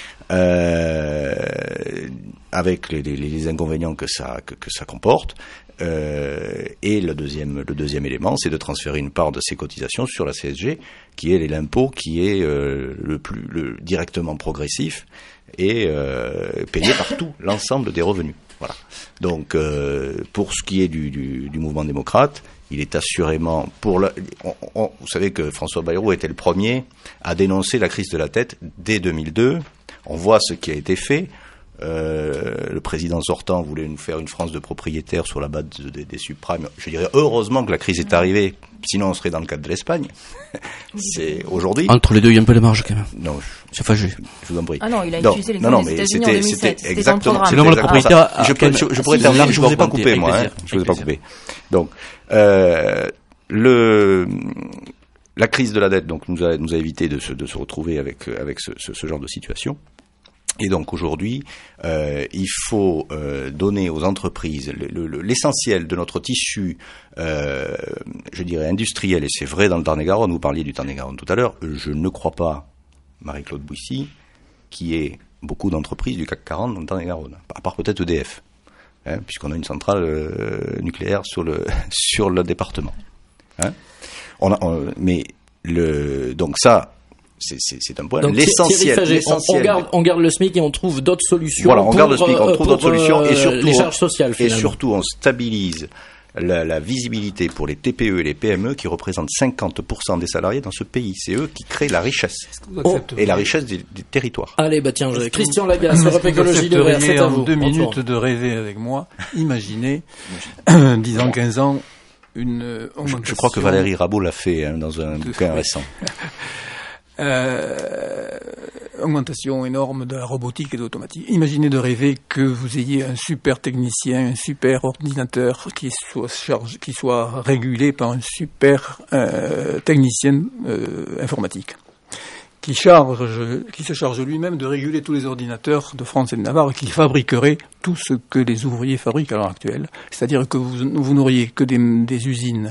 euh, avec les, les, les inconvénients que ça, que, que ça comporte. Euh, et le deuxième, le deuxième élément, c'est de transférer une part de ces cotisations sur la C S G, qui est l'impôt qui est euh, le plus le, directement progressif et euh, payé par tout l'ensemble des revenus. Voilà. Donc, euh, pour ce qui est du, du, du mouvement démocrate, il est assurément pour la, on, on, vous savez que François Bayrou était le premier à dénoncer la crise de la dette dès deux mille deux. On voit ce qui a été fait. Euh, le président sortant voulait nous faire une France de propriétaires sur la base de, de, des subprimes. Je dirais heureusement que la crise est arrivée, sinon on serait dans le cadre de l'Espagne. C'est aujourd'hui. Entre les deux, il y a un peu de marge quand même. Non, c'est fâché. Je vous en prie. Ah non, il a non, utilisé l'exemple non, non, des mais États-Unis en c'était, deux mille sept. c'était exactement. C'est le propriétaire. Je, je, je pourrais terminer. Je vous ai pas coupé, moi. Hein, je vous ai pas coupé. Donc, euh, le la crise de la dette, donc, nous a nous a évité de se de se retrouver avec avec ce, ce, ce genre de situation. Et donc aujourd'hui, euh, il faut euh, donner aux entreprises le, le, l'essentiel de notre tissu, euh, je dirais industriel, et c'est vrai dans le Tarn-et-Garonne, vous parliez du Tarn-et-Garonne tout à l'heure, je ne crois pas, Marie-Claude Bouissy, qu'il y ait beaucoup d'entreprises du C A C quarante dans le Tarn-et-Garonne, à part peut-être E D F, hein, puisqu'on a une centrale euh, nucléaire sur le, sur le département. Hein. On a, on, mais le, donc ça... C'est, c'est, c'est un point. Donc, l'essentiel, Fagé, l'essentiel. On, on, garde, on garde le SMIC et on trouve d'autres solutions. Voilà, on pour, garde le SMIC, on trouve pour, d'autres solutions et surtout les charges sociales. Finalement. Et surtout, on stabilise la, la visibilité pour les T P E et les P M E qui représentent cinquante pour cent des salariés dans ce pays. C'est eux qui créent la richesse oh. et la richesse des, des territoires. Allez, bah tiens, je... Christian Lagasse, Europe Écologie Les Verts, c'est à vous. Deux minutes de rêver avec moi. Imaginez, dix ans, quinze ans, une augmentation. Je, je crois que Valérie Rabault l'a fait hein, dans un bouquin récent. Euh, augmentation énorme de la robotique et de l'automatique. Imaginez de rêver que vous ayez un super technicien, un super ordinateur qui soit chargé, qui soit régulé par un super euh, technicien euh, informatique, qui charge, qui se charge lui-même de réguler tous les ordinateurs de France et de Navarre, et qui fabriquerait tout ce que les ouvriers fabriquent à l'heure actuelle. C'est-à-dire que vous, vous n'auriez que des, des usines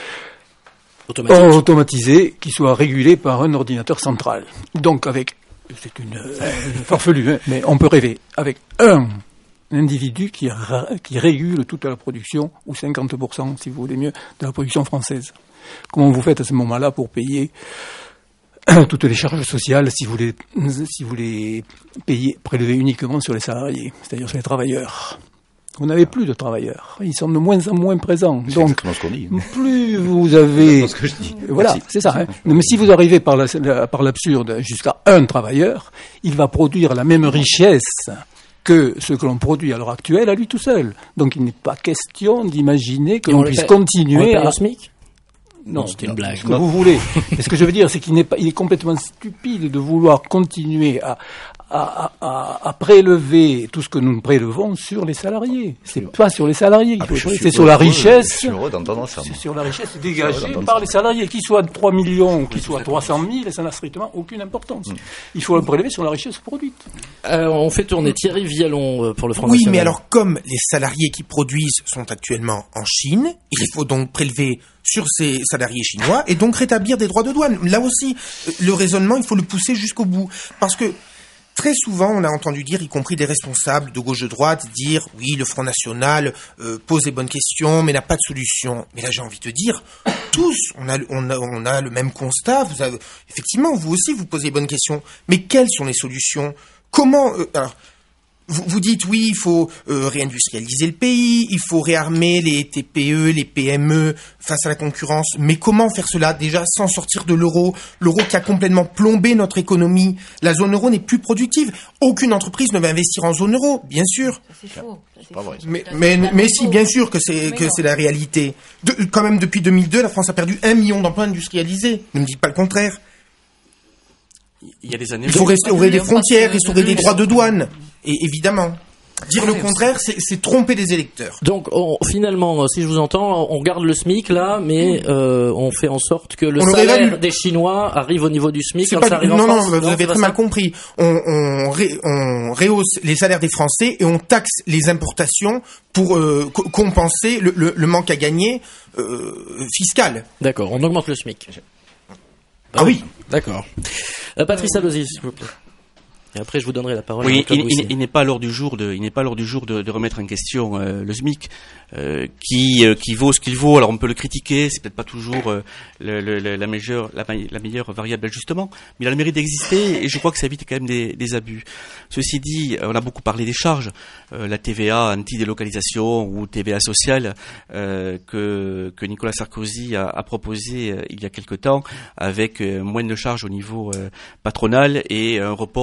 automatisé qui soit régulé par un ordinateur central. Donc avec, c'est une, euh, farfelu, hein, mais on peut rêver avec un individu qui, qui régule toute la production, ou cinquante pour cent si vous voulez mieux, de la production française. Comment vous faites à ce moment-là pour payer toutes les charges sociales si vous les, si vous les payez, prélevez uniquement sur les salariés, c'est-à-dire sur les travailleurs? Vous n'avez plus de travailleurs. Ils sont de moins en moins présents. C'est donc, exactement ce qu'on dit. plus vous avez... C'est ce que je dis. Voilà, Merci. c'est ça. Hein. Mais si vous arrivez par, la, la, par l'absurde jusqu'à un travailleur, il va produire la même richesse que ce que l'on produit à l'heure actuelle à lui tout seul. Donc il n'est pas question d'imaginer que l'on puisse fait, continuer on à... le SMIC Non, non, c'était une blague. Ce que vous voulez. Mais ce que je veux dire, c'est qu'il n'est pas, il est complètement stupide de vouloir continuer à, à, à, à prélever tout ce que nous prélevons sur les salariés. C'est pas sur les salariés qu'il faut prélever, c'est sur la richesse. Je suis heureux d'entendre ça. C'est sur la richesse dégagée par les salariés. Qu'ils soient trois millions, qu'ils soient trois cent mille, ça n'a strictement aucune importance. Il faut le prélever sur la richesse produite. Euh, on fait tourner Thierry Vialon pour le Front Oui, National. mais alors, comme les salariés qui produisent sont actuellement en Chine, il faut donc prélever sur ces salariés chinois et donc rétablir des droits de douane. Là aussi, le raisonnement, il faut le pousser jusqu'au bout. Parce que très souvent, on a entendu dire, y compris des responsables de gauche de droite, dire « oui, le Front National euh, pose les bonnes questions, mais n'a pas de solution ». Mais là, j'ai envie de dire, tous, on a, on a, on a le même constat. Vous avez, effectivement, vous aussi, vous posez les bonnes questions. Mais quelles sont les solutions ? Comment... Euh, alors, Vous, vous dites oui, il faut euh, réindustrialiser le pays, il faut réarmer les T P E, les P M E face à la concurrence. Mais comment faire cela déjà sans sortir de l'euro, l'euro qui a complètement plombé notre économie. La zone euro n'est plus productive. Aucune entreprise ne va investir en zone euro, bien sûr. C'est faux. C'est pas vrai. Mais, mais, mais si, bien sûr que c'est que c'est la réalité. De, quand même, depuis deux mille deux, la France a perdu un million d'emplois industrialisés. Ne me dites pas le contraire. Il y a des années. Il faut restaurer des frontières, restaurer des droits de douane. Et évidemment, dire le contraire, c'est, c'est tromper les électeurs. Donc, on, finalement, si je vous entends, on garde le SMIC là, mais euh, on fait en sorte que le On salaire réévalue. des Chinois arrive au niveau du SMIC. C'est Quand pas, ça arrive non, en non, France, vous avez c'est très pas mal ça compris. On, on, ré, on rehausse les salaires des Français et on taxe les importations pour euh, co- compenser le, le, le manque à gagner euh, fiscal. D'accord, on augmente le SMIC. Ah oui. D'accord. Euh, Patrice Allozy, s'il vous plaît. Et après, je vous donnerai la parole. Oui, à Claude il, Bouissy. il, il n'est pas à l'heure du jour de, il n'est pas à l'heure du jour de, de remettre en question euh, le SMIC, euh, qui, euh, qui vaut ce qu'il vaut. Alors on peut le critiquer, c'est peut-être pas toujours euh, le, le, le, la meilleure, la, la meilleure variable d'ajustement, mais il a le mérite d'exister et je crois que ça évite quand même des, des abus. Ceci dit, on a beaucoup parlé des charges, euh, la T V A anti-délocalisation ou T V A sociale euh, que, que Nicolas Sarkozy a, a proposé euh, il y a quelque temps, avec euh, moins de charges au niveau euh, patronal et un report sur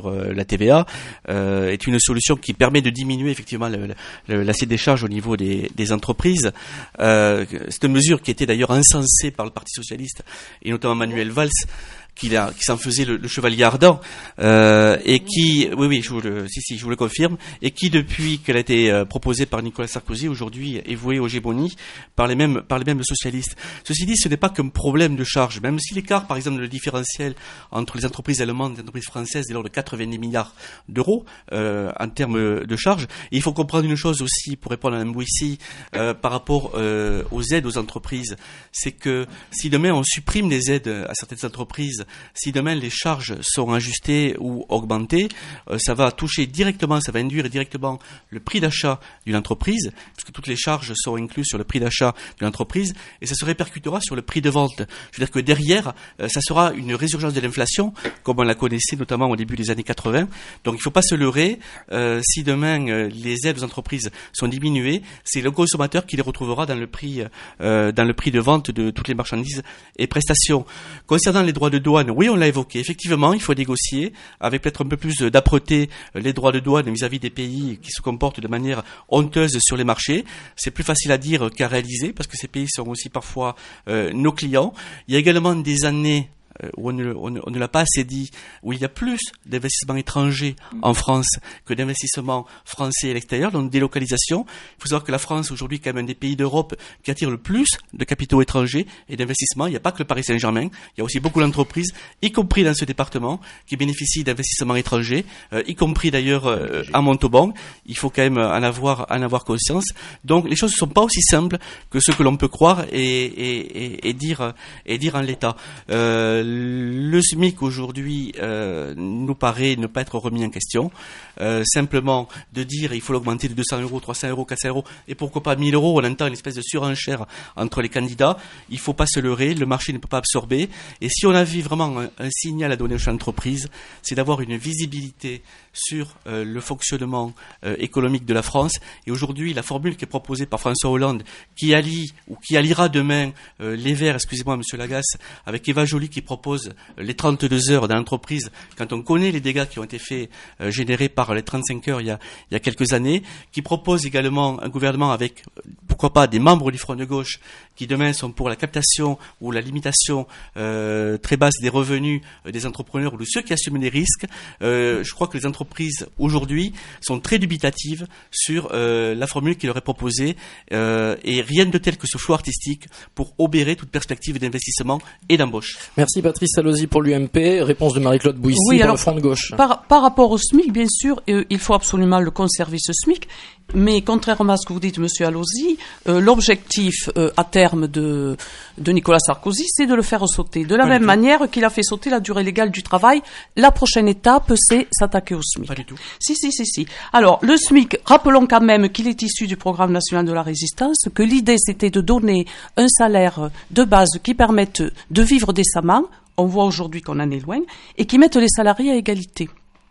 sur euh, la T V A euh, est une solution qui permet de diminuer effectivement le, le, l'assiette des charges au niveau des, des entreprises. Euh, c'est une mesure qui était d'ailleurs encensée par le Parti socialiste et notamment Manuel Valls, qui, a, qui s'en faisait le, le chevalier ardent, euh, et qui, oui, oui, je vous le, si, si, je vous le confirme, et qui, depuis qu'elle a été euh, proposée par Nicolas Sarkozy, aujourd'hui est vouée aux gémonies par les mêmes, par les mêmes socialistes. Ceci dit, ce n'est pas qu'un problème de charge, même si l'écart, par exemple, le différentiel entre les entreprises allemandes et les entreprises françaises est l'ordre de quatre-vingt-dix milliards d'euros euh, en termes de charges. Et il faut comprendre une chose aussi, pour répondre à Mbouissi, euh, par rapport euh, aux aides aux entreprises, c'est que si demain on supprime les aides à certaines entreprises, si demain les charges sont ajustées ou augmentées, euh, ça va toucher directement, ça va induire directement le prix d'achat d'une entreprise, puisque toutes les charges sont incluses sur le prix d'achat d'une entreprise, et ça se répercutera sur le prix de vente. Je veux dire que derrière, euh, ça sera une résurgence de l'inflation, comme on la connaissait notamment au début des années quatre-vingts. Donc il ne faut pas se leurrer, euh, si demain euh, les aides aux entreprises sont diminuées, c'est le consommateur qui les retrouvera dans le prix, euh, dans le prix de vente de toutes les marchandises et prestations. Concernant les droits de douane, oui, on l'a évoqué. Effectivement, il faut négocier avec peut-être un peu plus d'âpreté les droits de douane vis-à-vis des pays qui se comportent de manière honteuse sur les marchés. C'est plus facile à dire qu'à réaliser parce que ces pays sont aussi parfois euh, nos clients. Il y a également des années où on ne, on, ne, on ne l'a pas assez dit, où il y a plus d'investissements étrangers en France que d'investissements français à l'extérieur, donc délocalisation. Il faut savoir que la France, aujourd'hui, est quand même un des pays d'Europe qui attire le plus de capitaux étrangers et d'investissements. Il n'y a pas que le Paris Saint-Germain, il y a aussi beaucoup d'entreprises, y compris dans ce département, qui bénéficient d'investissements étrangers, euh, y compris d'ailleurs euh, à Montauban. Il faut quand même en avoir, en avoir conscience. Donc les choses ne sont pas aussi simples que ce que l'on peut croire et, et, et, et, dire, et dire en l'état. Euh, Le SMIC aujourd'hui euh, nous paraît ne pas être remis en question. Euh, simplement de dire il faut l'augmenter de deux cents euros, trois cents euros, quatre cents euros et pourquoi pas mille euros, on entend une espèce de surenchère entre les candidats. Il ne faut pas se leurrer, le marché ne peut pas absorber. Et si on avait vraiment un, un signal à donner aux entreprises, c'est d'avoir une visibilité sur euh, le fonctionnement euh, économique de la France. Et aujourd'hui, la formule qui est proposée par François Hollande, qui allie ou qui alliera demain euh, les Verts, excusez-moi Monsieur Lagasse, avec Eva Joly qui propose les trente-deux heures dans l'entreprise, quand on connaît les dégâts qui ont été faits, euh, générés par les trente-cinq heures il y a, il y a quelques années, qui propose également un gouvernement avec, pourquoi pas, des membres du Front de gauche qui demain sont pour la captation ou la limitation euh, très basse des revenus euh, des entrepreneurs ou de ceux qui assument des risques. Euh, je crois que les entreprises aujourd'hui sont très dubitatives sur euh, la formule qui leur est proposée euh, et rien de tel que ce flou artistique pour obérer toute perspective d'investissement et d'embauche. Merci Patrice Salosi pour l'U M P. Réponse de Marie-Claude Bouissy oui, pour alors, le Front de gauche. Par, par rapport au SMIC, bien sûr, euh, il faut absolument le conserver, ce SMIC. Mais contrairement à ce que vous dites, Monsieur Allosi, euh, l'objectif euh, à terme de, de Nicolas Sarkozy, c'est de le faire sauter. De la Pas même manière qu'il a fait sauter la durée légale du travail, la prochaine étape, c'est s'attaquer au SMIC. Pas du tout. Si, si, si, si. Alors, le SMIC, rappelons quand même qu'il est issu du programme national de la résistance, que l'idée c'était de donner un salaire de base qui permette de vivre décemment. On voit aujourd'hui qu'on en est loin, et qui mette les salariés à égalité.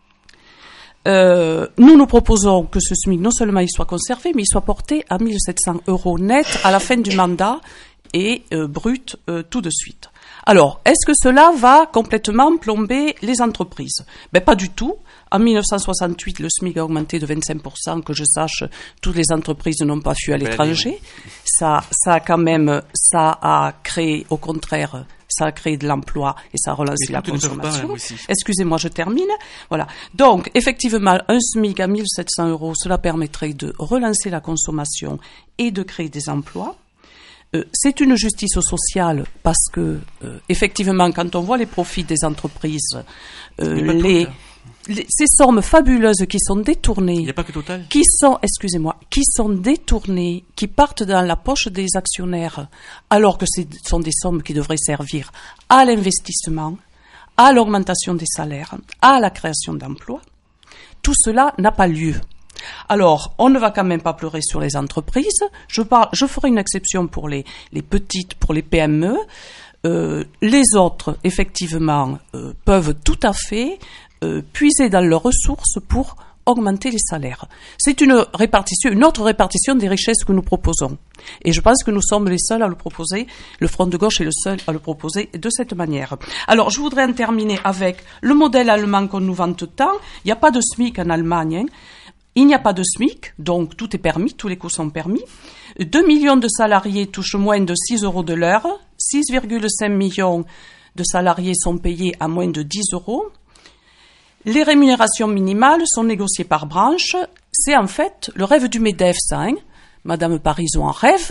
Euh, nous nous proposons que ce SMIC, non seulement il soit conservé, mais il soit porté à mille sept cents euros net à la fin du mandat et euh, brut euh, tout de suite. Alors, est-ce que cela va complètement plomber les entreprises? Ben pas du tout. En mille neuf cent soixante-huit, le SMIC a augmenté de vingt-cinq pour cent, que je sache, toutes les entreprises n'ont pas fui à l'étranger. Ça, ça a quand même, ça a créé, au contraire, ça a créé de l'emploi et ça a relancé la consommation. Pas, Excusez-moi, je termine. Voilà. Donc, effectivement, un SMIC à mille sept cents euros, cela permettrait de relancer la consommation et de créer des emplois. Euh, c'est une justice sociale parce que, euh, effectivement, quand on voit les profits des entreprises, euh, les, les, ces sommes fabuleuses qui sont détournées, il n'y a pas que Total, qui sont, excusez-moi, qui sont détournées, qui partent dans la poche des actionnaires, alors que ce sont des sommes qui devraient servir à l'investissement, à l'augmentation des salaires, à la création d'emplois. Tout cela n'a pas lieu. Alors, on ne va quand même pas pleurer sur les entreprises. Je, parle, je ferai une exception pour les, les petites, pour les P M E. Euh, les autres, effectivement, euh, peuvent tout à fait euh, puiser dans leurs ressources pour augmenter les salaires. C'est une répartition, une autre répartition des richesses que nous proposons. Et je pense que nous sommes les seuls à le proposer. Le Front de gauche est le seul à le proposer de cette manière. Alors, je voudrais en terminer avec le modèle allemand qu'on nous vante tant. Il n'y a pas de SMIC en Allemagne. Hein. Il n'y a pas de SMIC, donc tout est permis, tous les coûts sont permis. deux millions de salariés touchent moins de six euros de l'heure. six virgule cinq millions de salariés sont payés à moins de dix euros. Les rémunérations minimales sont négociées par branche. C'est en fait le rêve du MEDEF, ça, hein. Madame Parizeau en rêve.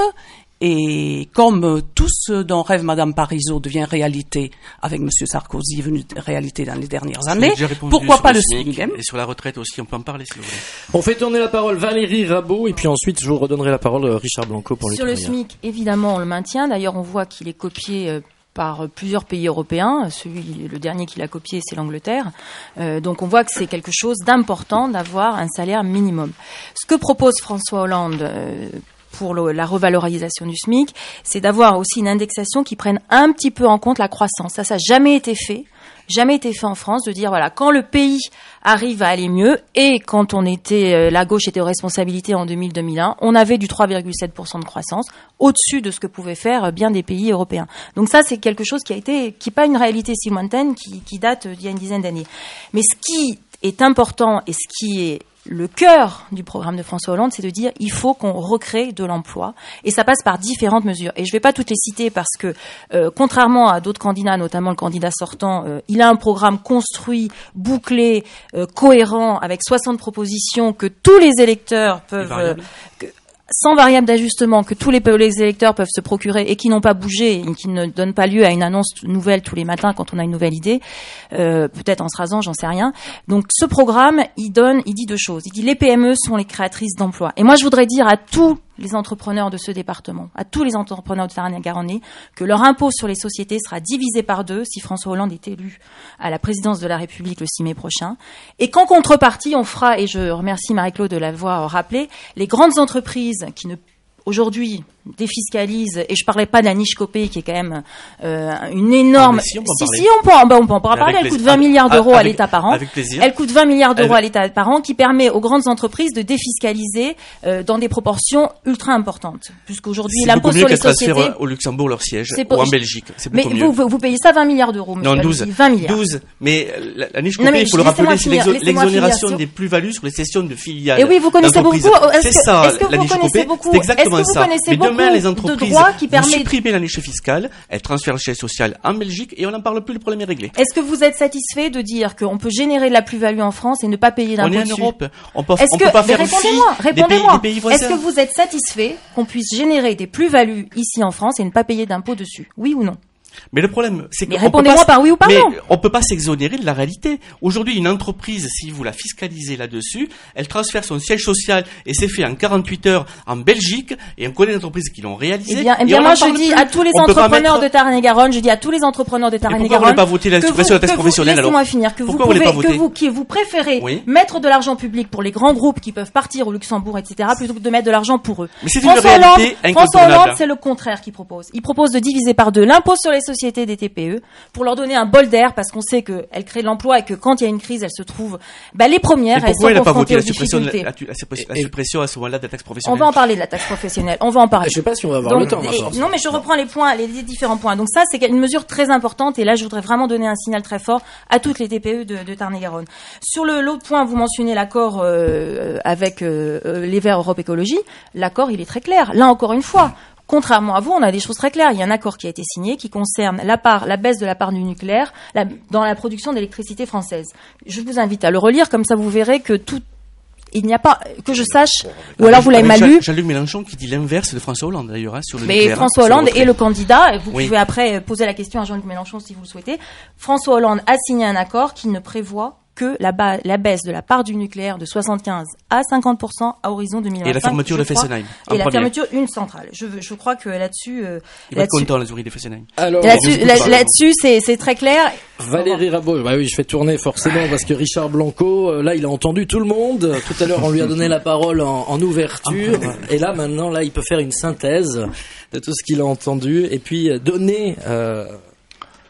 Et comme tout ce dont rêve Madame Parizeau devient réalité, avec Monsieur Sarkozy est venu réalité dans les dernières années, pourquoi pas le SMIC, hein. Et sur la retraite aussi, on peut en parler si vous voulez. On fait tourner la parole Valérie Rabault et puis ensuite je vous redonnerai la parole à Richard Blanco pour les Sur le SMIC, évidemment, on le maintient. D'ailleurs, on voit qu'il est copié euh, par plusieurs pays européens. Celui, le dernier qu'il a copié, c'est l'Angleterre. Euh, donc on voit que c'est quelque chose d'important d'avoir un salaire minimum. Ce que propose François Hollande euh, pour le, la revalorisation du SMIC, c'est d'avoir aussi une indexation qui prenne un petit peu en compte la croissance. Ça, ça n'a jamais été fait. Jamais été fait en France de dire voilà, quand le pays arrive à aller mieux et quand on était euh, la gauche était aux responsabilités en deux mille deux mille un, on avait du trois virgule sept pour cent de croissance au-dessus de ce que pouvaient faire euh, bien des pays européens. Donc ça c'est quelque chose qui a été qui n'est pas une réalité si lointaine qui, qui date d'il y a une dizaine d'années. Mais ce qui est important et ce qui est le cœur du programme de François Hollande, c'est de dire il faut qu'on recrée de l'emploi et ça passe par différentes mesures. Et je ne vais pas toutes les citer parce que euh, contrairement à d'autres candidats, notamment le candidat sortant, euh, il a un programme construit, bouclé, euh, cohérent, avec soixante propositions que tous les électeurs peuvent... Euh, que, sans variable d'ajustement que tous les, les électeurs peuvent se procurer et qui n'ont pas bougé et qui ne donnent pas lieu à une annonce nouvelle tous les matins quand on a une nouvelle idée, euh, peut-être en se rasant, j'en sais rien. Donc ce programme, il donne, il dit deux choses. Il dit les P M E sont les créatrices d'emplois. Et moi je voudrais dire à tous les entrepreneurs de ce département, à tous les entrepreneurs de Tarn-et-Garonne, que leur impôt sur les sociétés sera divisé par deux si François Hollande est élu à la présidence de la République le six mai prochain. Et qu'en contrepartie, on fera, et je remercie Marie-Claude de l'avoir rappelé, les grandes entreprises qui ne aujourd'hui défiscalise, et je parlais pas de la niche Copé qui est quand même euh, une énorme... Ah, si, on peut en si, parler. si, on peut, en, bah, on peut en parler. Elle coûte vingt milliards d'euros à l'État par an. Avec plaisir. Elle coûte vingt milliards d'euros Elle... à l'État par an, qui permet aux grandes entreprises de défiscaliser euh, dans des proportions ultra importantes. Puisqu'aujourd'hui, l'impôt sur les sociétés... au Luxembourg leur siège, pour... ou en Belgique. C'est mais beaucoup vous, mieux. Vous, vous payez ça vingt milliards d'euros, monsieur. Non, douze. vingt milliards. douze. Mais la, la niche Copé, il faut le rappeler, c'est l'exo- l'exonération des plus-values sur les cessions de filiales. Et oui, vous connaissez beaucoup. C'est ça, la niche Copé. C'est exactement ça. Mais demain, les entreprises qui permet... supprimer la niche fiscale, elle transfère le siège social en Belgique et on n'en parle plus, le problème est réglé. Est-ce que vous êtes satisfait de dire qu'on peut générer de la plus-value en France et ne pas payer d'impôts dessus ? On est en Europe, on peut, on que, peut pas faire répondez-moi, fi répondez-moi. Des pays, des pays voisins. Est-ce que vous êtes satisfait qu'on puisse générer des plus-values ici en France et ne pas payer d'impôts dessus ? Oui ou non ? Mais le problème, c'est que mais répondez-moi par oui ou par mais non. On peut pas s'exonérer de la réalité. Aujourd'hui, une entreprise, si vous la fiscalisez là-dessus, elle transfère son siège social et c'est fait en quarante-huit heures en Belgique. Et on connaît des entreprises qui l'ont réalisé. Eh bien, eh bien moi je dis plus. à tous les on entrepreneurs mettre... de Tarn-et-Garonne, je dis à tous les entrepreneurs de Tarn-et-Garonne. Pourquoi vous n'avez pas voté la suppression de la taxe professionnelle alors ? Laissez-moi finir. Que vous pourquoi pouvez, vous n'avez pas voté ? que vous, que vous préférez oui. mettre de l'argent public pour les grands groupes qui peuvent partir au Luxembourg, et cetera, plutôt que de mettre de l'argent pour eux. Mais c'est François une réalité Hollande, incontournable. François Hollande, c'est le contraire qu'il propose. Il propose de diviser par deux l'impôt sur les sociétés des T P E pour leur donner un bol d'air parce qu'on sait qu'elles créent de l'emploi et que quand il y a une crise, elles se trouvent bah, les premières, elles sont confrontées aux difficultés. La, la, la suppression à ce moment-là de la taxe professionnelle. On va en parler de la taxe professionnelle, on va en parler. Je ne sais pas si on va avoir Donc, le temps. Et, non mais je reprends les points, les, les différents points. Donc ça c'est une mesure très importante et là je voudrais vraiment donner un signal très fort à toutes les T P E de, de Tarn-et-Garonne. Sur le, l'autre point, vous mentionnez l'accord euh, avec euh, les Verts Europe Écologie. L'accord il est très clair. Là encore une fois. Contrairement à vous, on a des choses très claires. Il y a un accord qui a été signé qui concerne la part, la baisse de la part du nucléaire la, dans la production d'électricité française. Je vous invite à le relire, comme ça vous verrez que tout, il n'y a pas, que je sache, ou alors vous l'avez mal lu. Jean-Luc Mélenchon qui dit l'inverse de François Hollande d'ailleurs, hein, sur le Mais nucléaire. Mais François Hollande est le candidat, vous oui. pouvez après poser la question à Jean-Luc Mélenchon si vous le souhaitez. François Hollande a signé un accord qui ne prévoit que la, ba- la baisse de la part du nucléaire de soixante-quinze à cinquante pour cent à horizon deux mille vingt-cinq. Et la fermeture de Fessenheim. Et la fermeture d'une centrale. Je, je crois que là-dessus... Euh, Il va être content, les ouvriers de Fessenheim. Alors, là-dessus, là, là-dessus c'est, c'est très clair. Valérie Rabault, bah oui, je fais tourner forcément parce que Richard Blanco, là, il a entendu tout le monde. Tout à l'heure, on lui a donné la parole en, en ouverture. Et là, maintenant, là, il peut faire une synthèse de tout ce qu'il a entendu et puis donner... Euh,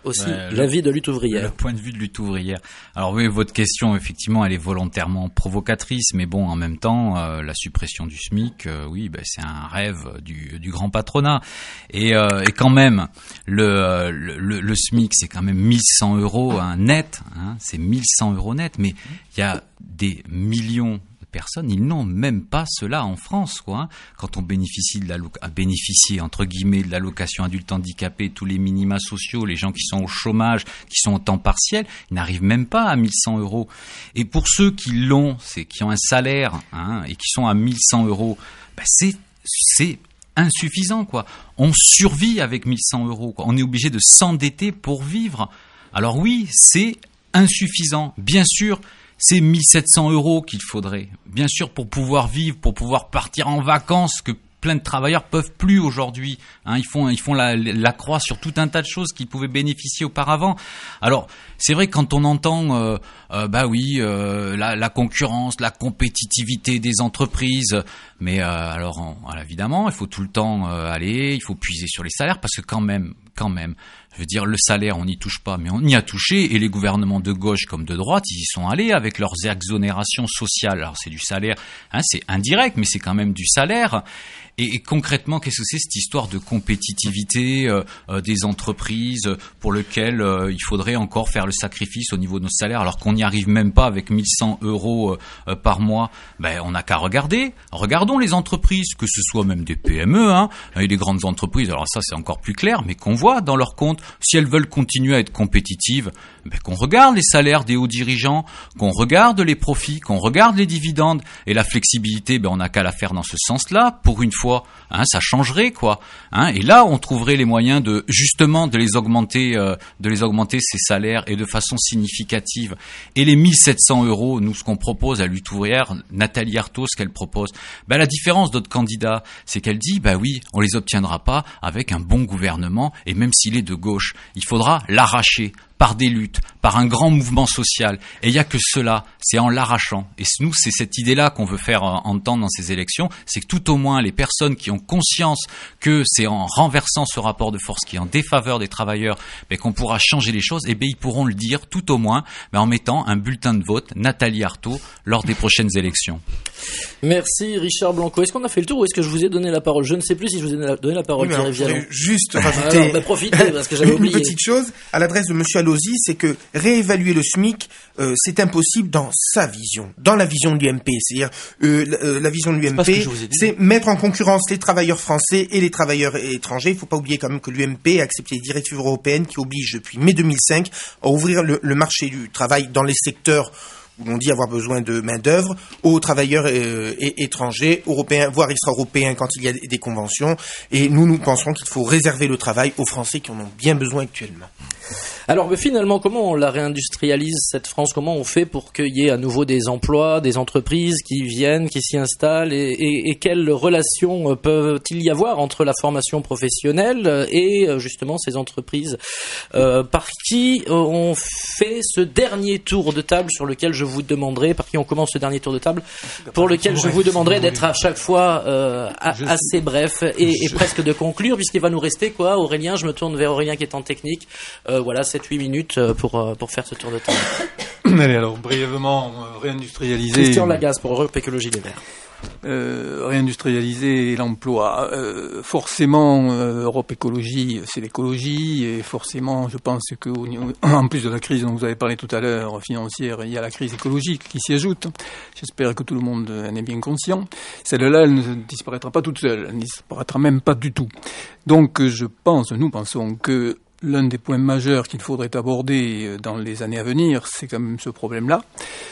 aussi Ouais, l'avis de Lutte ouvrière. Le point de vue de Lutte ouvrière. Alors oui, votre question, effectivement, elle est volontairement provocatrice, mais bon, en même temps, euh, la suppression du SMIC, euh, oui, ben, c'est un rêve du, du grand patronat. Et, euh, et quand même, le, le, le SMIC, c'est quand même mille cent euros hein, net, hein, c'est mille cent euros net, mais il y a des millions personnes, ils n'ont même pas cela en France, quoi. Hein. Quand on bénéficie de la à bénéficier entre guillemets de l'allocation adulte handicapé, tous les minima sociaux, les gens qui sont au chômage, qui sont au temps partiel, ils n'arrivent même pas à mille cent euros. Et pour ceux qui l'ont, c'est qui ont un salaire hein, et qui sont à mille cent euros, ben c'est c'est insuffisant, quoi. On survit avec mille cent euros, quoi. On est obligé de s'endetter pour vivre. Alors oui, c'est insuffisant, bien sûr. C'est mille sept cents euros qu'il faudrait, bien sûr, pour pouvoir vivre, pour pouvoir partir en vacances, que plein de travailleurs peuvent plus aujourd'hui. Hein, ils font, ils font la, la croix sur tout un tas de choses qu'ils pouvaient bénéficier auparavant. Alors, c'est vrai que quand on entend, euh, euh, bah oui, euh, la, la concurrence, la compétitivité des entreprises, mais euh, alors, on, évidemment, il faut tout le temps euh, aller, il faut puiser sur les salaires, parce que quand même, quand même. Je veux dire, le salaire, on n'y touche pas, mais on y a touché, et les gouvernements de gauche comme de droite, ils y sont allés avec leurs exonérations sociales. Alors c'est du salaire, hein, c'est indirect, mais c'est quand même du salaire. Et, et concrètement, qu'est-ce que c'est cette histoire de compétitivité euh, euh, des entreprises pour lequel euh, il faudrait encore faire le sacrifice au niveau de nos salaires, alors qu'on n'y arrive même pas avec mille cent euros euh, par mois? Ben, on n'a qu'à regarder. Regardons les entreprises, que ce soit même des P M E, hein, et les grandes entreprises. Alors ça, c'est encore plus clair, mais qu'on voit dans leurs comptes, si elles veulent continuer à être compétitives, ben, qu'on regarde les salaires des hauts dirigeants, qu'on regarde les profits, qu'on regarde les dividendes, et la flexibilité, ben, on n'a qu'à la faire dans ce sens-là. Pour une fois, hein, ça changerait, quoi. Hein, et là, on trouverait les moyens de justement de les augmenter, euh, de les augmenter ces salaires et de façon significative. Et les mille sept cents euros, nous, ce qu'on propose à Lutte ouvrière, Nathalie Arthaud, ce qu'elle propose, ben, la différence d'autres candidats, c'est qu'elle dit, bah oui, on les obtiendra pas avec un bon gouvernement, et même s'il est de gauche, il faudra l'arracher par des luttes, par un grand mouvement social. Et il n'y a que cela, c'est en l'arrachant. Et nous, c'est cette idée-là qu'on veut faire entendre dans ces élections, c'est que tout au moins les personnes qui ont conscience que c'est en renversant ce rapport de force qui est en défaveur des travailleurs, mais qu'on pourra changer les choses, et bien ils pourront le dire tout au moins, mais en mettant un bulletin de vote Nathalie Arthaud lors des prochaines élections. Merci Richard Blanco. Est-ce qu'on a fait le tour ou est-ce que je vous ai donné la parole? Je ne sais plus si je vous ai donné la, donné la parole. Oui, alors, je voudrais juste rajouter alors, bah, profitez, parce que j'avais une oublié. petite chose à l'adresse de Monsieur Allozy, c'est que réévaluer le SMIC, euh, c'est impossible dans sa vision, dans la vision de l'U M P. C'est-à-dire euh, la, euh, la vision de l'U M P, c'est mettre en concurrence les travailleurs français et les travailleurs étrangers. Il ne faut pas oublier quand même que l'U M P a accepté les directives européennes qui obligent depuis mai deux mille cinq à ouvrir le, le marché du travail dans les secteurs où l'on dit avoir besoin de main-d'œuvre, aux travailleurs euh, étrangers, européens, voire extra-européens quand il y a des conventions. Et nous, nous pensons qu'il faut réserver le travail aux Français qui en ont bien besoin actuellement. Alors, mais finalement, comment on la réindustrialise, cette France? Comment on fait pour qu'il y ait à nouveau des emplois, des entreprises qui viennent, qui s'y installent? Et, et, et quelles relations peuvent-il y avoir entre la formation professionnelle et justement ces entreprises? euh, Par qui on fait ce dernier tour de table sur lequel je vous demanderai, par qui on commence ce dernier tour de table, pour lequel je vous demanderai d'être à chaque fois euh, assez bref et, et presque de conclure, puisqu'il va nous rester quoi, Aurélien? Je me tourne vers Aurélien qui est en technique. Euh, voilà, sept huit minutes pour, pour faire ce tour de table. Allez, alors, brièvement, euh, réindustrialiser... Christian Lagasse pour Europe Écologie Les Verts. Euh, réindustrialiser l'emploi. Euh, forcément, euh, Europe Écologie, c'est l'écologie, et forcément, je pense que, en plus de la crise dont vous avez parlé tout à l'heure, financière, il y a la crise écologique qui s'y ajoute. J'espère que tout le monde en est bien conscient. Celle-là, elle ne disparaîtra pas toute seule, elle ne disparaîtra même pas du tout. Donc, je pense, nous pensons que l'un des points majeurs qu'il faudrait aborder dans les années à venir, c'est quand même ce problème-là.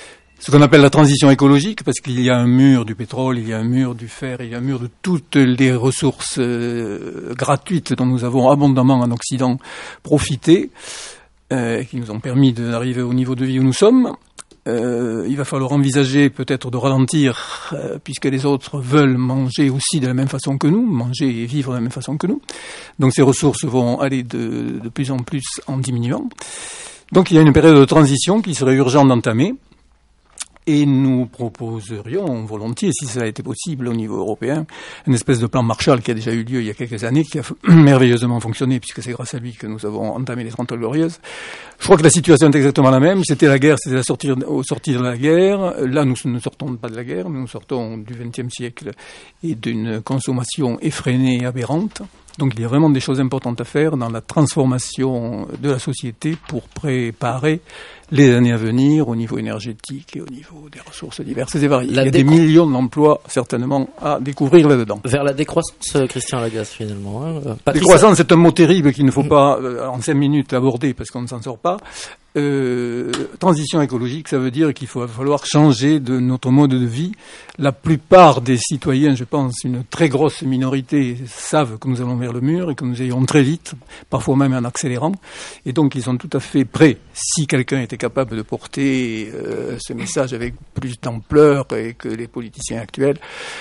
Ce qu'on appelle la transition écologique, parce qu'il y a un mur du pétrole, il y a un mur du fer, il y a un mur de toutes les ressources euh, gratuites dont nous avons abondamment en Occident profité, euh, qui nous ont permis d'arriver au niveau de vie où nous sommes. Euh, il va falloir envisager peut-être de ralentir, euh, puisque les autres veulent manger aussi de la même façon que nous, manger et vivre de la même façon que nous. Donc ces ressources vont aller de, de plus en plus en diminuant. Donc il y a une période de transition qu'il serait urgent d'entamer. Et nous proposerions volontiers, si ça a été possible au niveau européen, une espèce de plan Marshall qui a déjà eu lieu il y a quelques années, qui a merveilleusement fonctionné, puisque c'est grâce à lui que nous avons entamé les Trente Glorieuses. Je crois que la situation est exactement la même. C'était la guerre, c'était la sortie, au sortir de la guerre. Là, nous ne sortons pas de la guerre, mais nous sortons du vingtième siècle et d'une consommation effrénée et aberrante. Donc il y a vraiment des choses importantes à faire dans la transformation de la société pour préparer les années à venir au niveau énergétique et au niveau des ressources diverses et variées. La il y a décro... des millions d'emplois certainement à découvrir là-dedans. Vers la décroissance, Christian Lagasse, finalement. Hein. Décroissance, c'est un mot terrible qu'il ne faut pas euh, en cinq minutes aborder parce qu'on ne s'en sort pas. Euh, transition écologique, ça veut dire qu'il faut, va falloir changer de notre mode de vie. La plupart des citoyens, je pense, une très grosse minorité, savent que nous allons vers le mur et que nous irons très vite, parfois même en accélérant. Et donc, ils sont tout à fait prêts, si quelqu'un était capable de porter euh, ce message avec plus d'ampleur et que les politiciens actuels,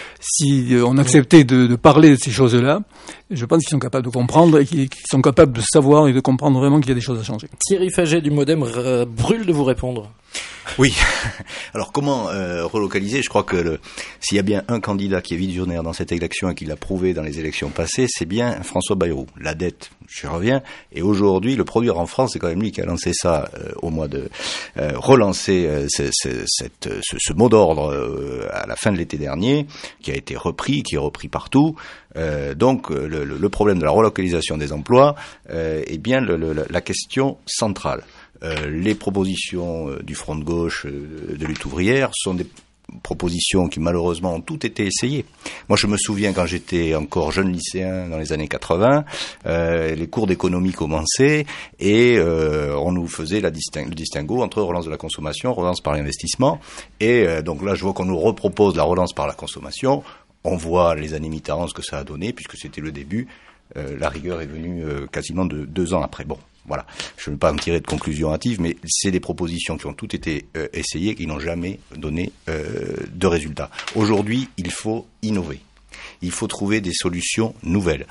si euh, on acceptait de, de parler de ces choses-là, je pense qu'ils sont capables de comprendre et qu'ils, qu'ils sont capables de savoir et de comprendre vraiment qu'il y a des choses à changer. Thierry Faget du Modem r- brûle de vous répondre. Oui. Alors comment euh, relocaliser ? Je crois que le, s'il y a bien un candidat qui est visionnaire dans cette élection et qui l'a prouvé dans les élections passées, c'est bien François Bayrou. La dette, je reviens. Et aujourd'hui, le produire en France, c'est quand même lui qui a lancé ça euh, au mois de euh, relancer euh, ce, ce, cette, ce, ce mot d'ordre euh, à la fin de l'été dernier, qui a été repris, qui est repris partout. Euh, donc le, le problème de la relocalisation des emplois euh, est bien le, le, la question centrale. Euh, les propositions euh, du Front de gauche euh, de lutte ouvrière sont des propositions qui malheureusement ont toutes été essayées. Moi je me souviens quand j'étais encore jeune lycéen dans les années quatre-vingts, euh, les cours d'économie commençaient et euh, on nous faisait la disting- le distinguo entre relance de la consommation, relance par l'investissement et euh, donc là je vois qu'on nous repropose la relance par la consommation. On voit les années Mitterrand ce que ça a donné puisque c'était le début. Euh, la rigueur est venue euh, quasiment de deux ans après. Bon, voilà. Je ne veux pas me tirer de conclusion hâtive, mais c'est des propositions qui ont toutes été euh, essayées, qui n'ont jamais donné euh, de résultats. Aujourd'hui, il faut innover. Il faut trouver des solutions nouvelles.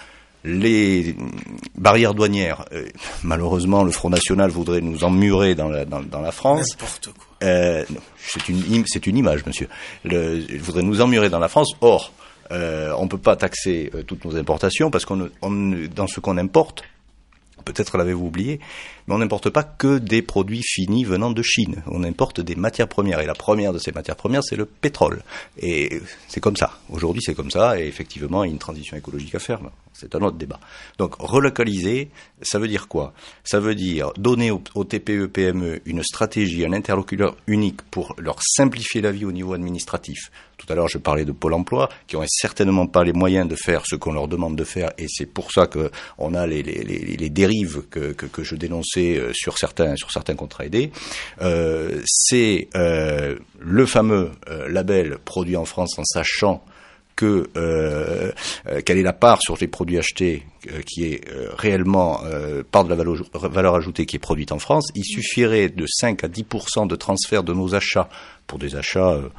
Les barrières douanières, euh, malheureusement, le Front National voudrait nous emmurer dans la, dans, dans la France. N'importe quoi. Euh, c'est une, c'est une image, monsieur. Le, il voudrait nous emmurer dans la France. Or, Euh, on ne peut pas taxer euh, toutes nos importations parce qu'on, on, dans ce qu'on importe, peut-être l'avez-vous oublié, mais on n'importe pas que des produits finis venant de Chine. On importe des matières premières et la première de ces matières premières, c'est le pétrole. Et c'est comme ça. Aujourd'hui, c'est comme ça et effectivement, il y a une transition écologique à faire. C'est un autre débat. Donc, relocaliser, ça veut dire quoi ? Ça veut dire donner aux, aux T P E P M E une stratégie, un interlocuteur unique pour leur simplifier la vie au niveau administratif. Tout à l'heure, je parlais de Pôle emploi, qui n'ont certainement pas les moyens de faire ce qu'on leur demande de faire, et c'est pour ça qu'on a les, les, les, les dérives que, que, que je dénonçais sur certains, sur certains contrats aidés. Euh, c'est euh, le fameux euh, label produit en France en sachant que euh, euh, quelle est la part sur les produits achetés euh, qui est euh, réellement euh, part de la valeur, valeur ajoutée qui est produite en France. Il suffirait de cinq à dix pour cent de transfert de nos achats pour des achats, euh,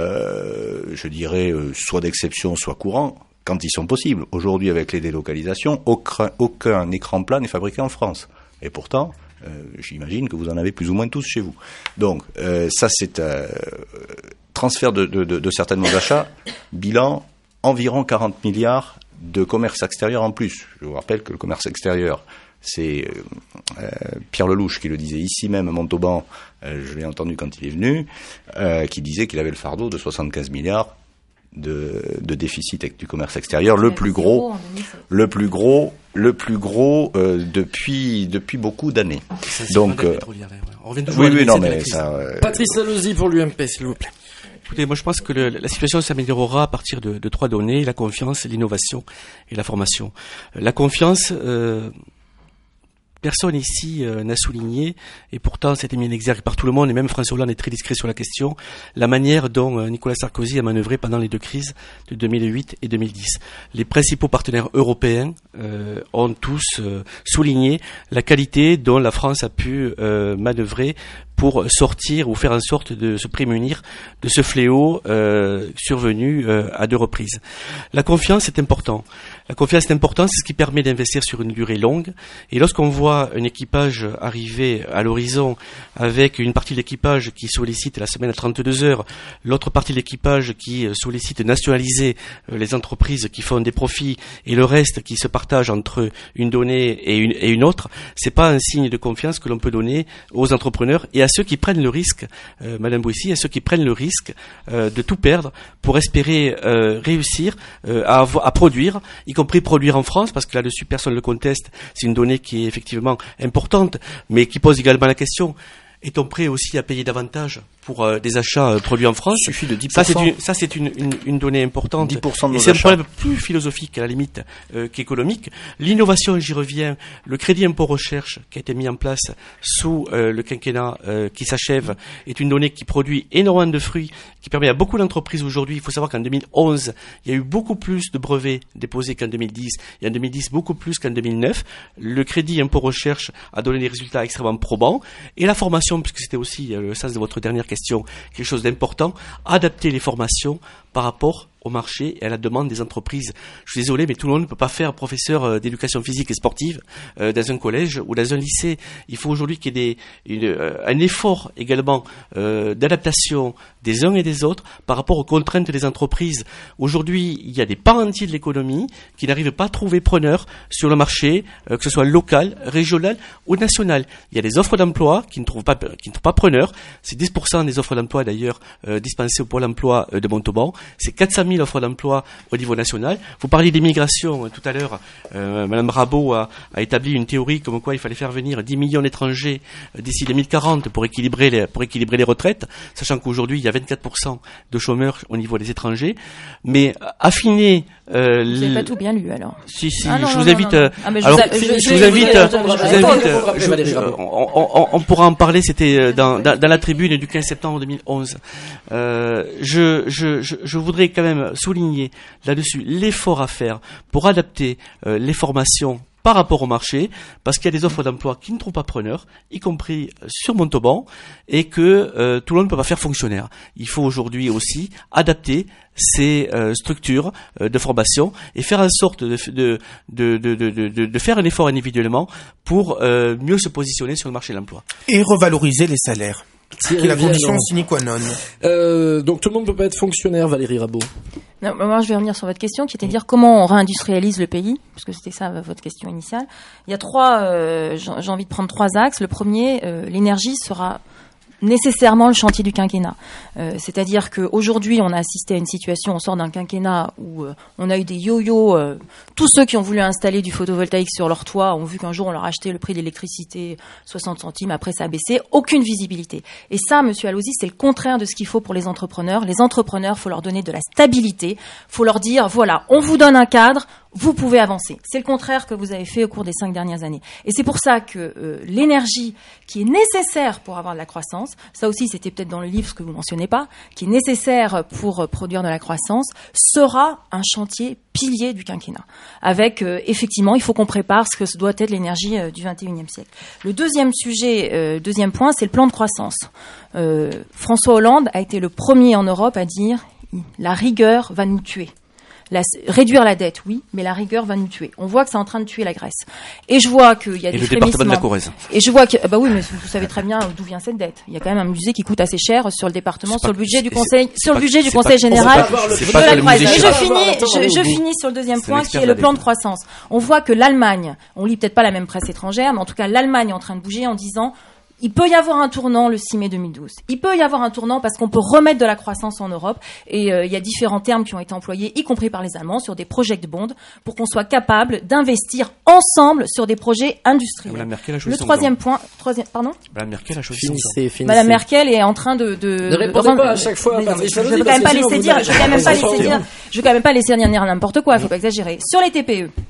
euh, je dirais, euh, soit d'exception, soit courants, quand ils sont possibles. Aujourd'hui, avec les délocalisations, aucun, aucun écran plat n'est fabriqué en France. Et pourtant, euh, j'imagine que vous en avez plus ou moins tous chez vous. Donc, euh, ça, c'est... Euh, transfert de, de, de, de certains de nos achats, bilan environ quarante milliards de commerce extérieur en plus. Je vous rappelle que le commerce extérieur, c'est euh, Pierre Lelouch qui le disait ici même à Montauban, euh, je l'ai entendu quand il est venu, euh, qui disait qu'il avait le fardeau de soixante-quinze milliards de, de déficit du commerce extérieur, le plus gros, le plus gros, le plus gros euh, depuis depuis beaucoup d'années. Donc, euh, on revient oui, oui, non, mais ça. Euh, Patrice Alozi pour l'U M P, s'il vous plaît. Écoutez, moi je pense que le, la situation s'améliorera à partir de, de trois données, la confiance, l'innovation et la formation. La confiance, euh, personne ici euh, n'a souligné, et pourtant c'était mis en exergue par tout le monde, et même François Hollande est très discret sur la question, la manière dont euh, Nicolas Sarkozy a manœuvré pendant les deux crises de deux mille huit et deux mille dix. Les principaux partenaires européens euh, ont tous euh, souligné la qualité dont la France a pu euh, manœuvrer pour sortir ou faire en sorte de se prémunir de ce fléau euh, survenu euh, à deux reprises. La confiance est importante. La confiance est importante, c'est ce qui permet d'investir sur une durée longue. Et lorsqu'on voit un équipage arriver à l'horizon avec une partie de l'équipage qui sollicite la semaine à trente-deux heures, l'autre partie de l'équipage qui sollicite de nationaliser les entreprises qui font des profits et le reste qui se partage entre une donnée et une, et une autre, c'est pas un signe de confiance que l'on peut donner aux entrepreneurs et à ceux qui prennent le risque, euh, Madame Bouissy, à ceux qui prennent le risque euh, de tout perdre pour espérer euh, réussir euh, à, avoir, à produire, y compris produire en France, parce que là-dessus personne ne le conteste, c'est une donnée qui est effectivement importante, mais qui pose également la question, est-on prêt aussi à payer davantage pour euh, des achats euh, produits en France? Il suffit de dix pour cent. Ça, c'est une, ça, c'est une, une, une donnée importante. dix pour cent de nos et c'est achats. un problème plus philosophique à la limite euh, qu'économique. L'innovation, j'y reviens. Le crédit impôt recherche qui a été mis en place sous euh, le quinquennat euh, qui s'achève est une donnée qui produit énormément de fruits, qui permet à beaucoup d'entreprises aujourd'hui. Il faut savoir qu'en deux mille onze, il y a eu beaucoup plus de brevets déposés qu'en deux mille dix, et en deux mille dix beaucoup plus qu'en deux mille neuf. Le crédit impôt recherche a donné des résultats extrêmement probants. Et la formation, puisque c'était aussi euh, le sens de votre dernière question, quelque chose d'important, adapter les formations par rapport au marché et à la demande des entreprises. Je suis désolé, mais tout le monde ne peut pas faire professeur d'éducation physique et sportive euh, dans un collège ou dans un lycée. Il faut aujourd'hui qu'il y ait des, une, euh, un effort également euh, d'adaptation des uns et des autres par rapport aux contraintes des entreprises. Aujourd'hui, il y a des pans entiers de l'économie qui n'arrivent pas à trouver preneur sur le marché, euh, que ce soit local, régional ou national. Il y a des offres d'emploi qui ne trouvent pas, qui ne trouvent pas preneur. C'est dix pour cent des offres d'emploi d'ailleurs euh, dispensées au Pôle emploi euh, de Montauban. C'est quatre cent mille offres d'emploi au niveau national. Vous parliez d'immigration euh, tout à l'heure. Euh, Madame Rabault a, a établi une théorie comme quoi il fallait faire venir dix millions d'étrangers euh, d'ici deux mille quarante pour équilibrer les, pour équilibrer les retraites, sachant qu'aujourd'hui il y a vingt-quatre pour cent de chômeurs au niveau des étrangers. Mais affiner euh, vous n'avez pas tout bien lu alors. Si si, ah, non, je non, vous non, invite. non, non. Euh, ah, mais je alors, vous, a, je, je, je, je vous invite. Je vous invite. Je, je, on, on, on pourra en parler. C'était dans, dans, dans la tribune du quinze septembre deux mille onze. Euh, je, je, je, je voudrais quand même souligner là-dessus l'effort à faire pour adapter euh, les formations par rapport au marché, parce qu'il y a des offres d'emploi qui ne trouvent pas preneur, y compris sur Montauban, et que euh, tout le monde ne peut pas faire fonctionnaire. Il faut aujourd'hui aussi adapter ces euh, structures euh, de formation et faire en sorte de, de, de, de, de, de, de faire un effort individuellement pour euh, mieux se positionner sur le marché de l'emploi. Et revaloriser les salaires. C'est la condition non. sine qua non. Euh, donc tout le monde ne peut pas être fonctionnaire, Valérie Rabault. Non, moi, je vais revenir sur votre question, qui était de dire comment on réindustrialise le pays, parce que c'était ça votre question initiale. Il y a trois, euh, j'ai envie de prendre trois axes. Le premier, euh, l'énergie sera nécessairement le chantier du quinquennat. Euh, c'est-à-dire qu'aujourd'hui, on a assisté à une situation, on sort d'un quinquennat où euh, on a eu des yo-yo. Euh, tous ceux qui ont voulu installer du photovoltaïque sur leur toit ont vu qu'un jour, on leur a acheté le prix de l'électricité soixante centimes, après ça a baissé. Aucune visibilité. Et ça, monsieur Alozzi, c'est le contraire de ce qu'il faut pour les entrepreneurs. Les entrepreneurs, il faut leur donner de la stabilité. Il faut leur dire, voilà, on vous donne un cadre, vous pouvez avancer. C'est le contraire que vous avez fait au cours des cinq dernières années. Et c'est pour ça que euh, l'énergie qui est nécessaire pour avoir de la croissance, ça aussi c'était peut-être dans le livre ce que vous mentionnez pas, qui est nécessaire pour euh, produire de la croissance, sera un chantier pilier du quinquennat. Avec, euh, effectivement, il faut qu'on prépare ce que doit être l'énergie euh, du vingt et unième siècle. Le deuxième sujet, euh, deuxième point, c'est le plan de croissance. Euh, François Hollande a été le premier en Europe à dire « la rigueur va nous tuer ». La, réduire la dette, oui, mais la rigueur va nous tuer. On voit que c'est en train de tuer la Grèce. Et je vois qu'il y a et des le frémissements. département de la Corrèze. Et je vois que, bah oui, mais vous savez très bien d'où vient cette dette. Il y a quand même un musée qui coûte assez cher sur le département, c'est sur pas, le budget du c'est, conseil, c'est sur pas, le budget du c'est conseil pas, général c'est de pas la le Corrèze. musée Et je cher. finis, je, je finis sur le deuxième point qui est le de plan de croissance. On voit que l'Allemagne, on lit peut-être pas la même presse étrangère, mais en tout cas l'Allemagne est en train de bouger en disant il peut y avoir un tournant le six mai deux mille douze. Il peut y avoir un tournant parce qu'on peut remettre de la croissance en Europe. Et euh, il y a différents termes qui ont été employés, y compris par les Allemands, sur des project bonds, pour qu'on soit capable d'investir ensemble sur des projets industriels. Madame Merkel a choisi Le son troisième temps. point, troisième, pardon. Madame Merkel a choisi son temps. Finissez, finissez. Madame Merkel est en train de de. Ne répondez de, pas à chaque fois, mais, Patrice Je Alozzi, vais quand parce même pas que sinon laisser vous dire. n'allez Je vais quand même pas jamais laisser dire. Je vais quand même pas laisser dire n'importe quoi. Il faut pas exagérer. Sur les T P E.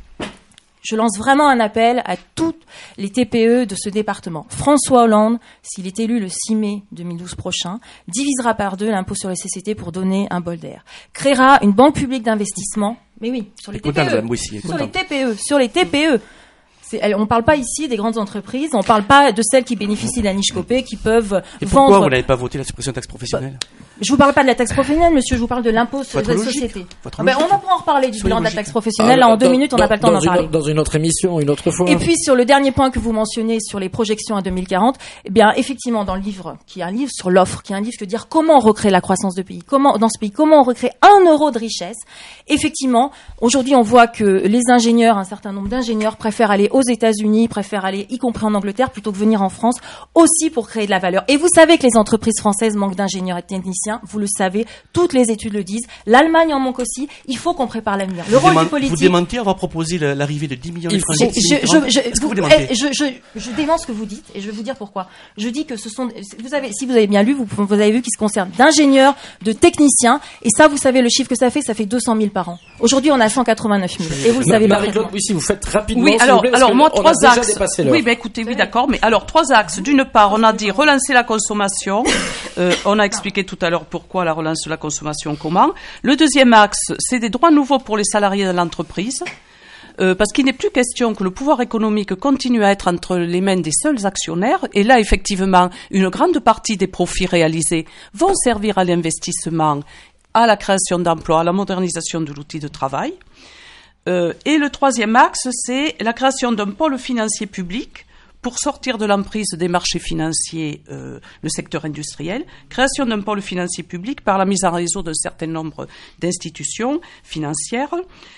Je lance vraiment un appel à toutes les T P E de ce département. François Hollande, s'il est élu le six mai deux mille douze prochain, divisera par deux l'impôt sur les sociétés pour donner un bol d'air. Créera une banque publique d'investissement, mais oui, sur les T P E. Oui, si, sur les T P E, sur les T P E. C'est, on ne parle pas ici des grandes entreprises, on ne parle pas de celles qui bénéficient de la niche Copé, qui peuvent Et vendre... pourquoi vous n'avez pas voté la suppression de taxe professionnelle? Je vous parle pas de la taxe professionnelle, monsieur, je vous parle de l'impôt sur les sociétés. Ah ben, on en pourra en reparler du bilan de la taxe professionnelle. Ah, Là, en dans, deux minutes, on n'a pas le temps d'en une, parler. Dans une autre émission, une autre fois. Et puis, sur le dernier point que vous mentionnez sur les projections à deux mille quarante, eh bien, effectivement, dans le livre, qui est un livre sur l'offre, qui est un livre de dire comment on recrée la croissance de pays, comment, dans ce pays, comment on recrée un euro de richesse. Effectivement, aujourd'hui, on voit que les ingénieurs, un certain nombre d'ingénieurs préfèrent aller aux États-Unis, préfèrent aller, y compris en Angleterre, plutôt que venir en France, aussi pour créer de la valeur. Et vous savez que les entreprises françaises manquent d'ingénieurs et de techniciens, vous le savez. Toutes les études le disent. L'Allemagne en manque aussi. Il faut qu'on prépare l'avenir. Le vous rôle dément- du politique. Vous démentez avoir proposé l'arrivée de dix millions Il d'étrangers. je, je, je, je, Est-ce que vous, vous démentez eh, je, je, je dément ce que vous dites et je vais vous dire pourquoi. Je dis que ce sont, vous avez, si vous avez bien lu, vous, vous avez vu qu'il se concerne d'ingénieurs, de techniciens, et ça, vous savez le chiffre que ça fait, ça fait deux cent mille par an. Aujourd'hui, on a cent quatre-vingt-neuf mille. Et vous le savez Marie-Claude parfaitement. Bouissy, vous faites rapidement. Oui, s'il alors, vous plaît, parce alors que moi, on trois a déjà axes. dépassé l'heure. Oui, ben écoutez, oui, d'accord. Mais alors, trois axes. D'une part, on a dit relancer la consommation. Euh, on a expliqué tout à l'heure pourquoi la relance de la consommation, comment. Le deuxième axe, c'est des droits nouveaux pour les salariés de l'entreprise. Euh, parce qu'il n'est plus question que le pouvoir économique continue à être entre les mains des seuls actionnaires. Et là, effectivement, une grande partie des profits réalisés vont servir à l'investissement, à la création d'emplois, à la modernisation de l'outil de travail. Euh, et le troisième axe, c'est la création d'un pôle financier public pour sortir de l'emprise des marchés financiers, euh, le secteur industriel, création d'un pôle financier public par la mise en réseau d'un certain nombre d'institutions financières,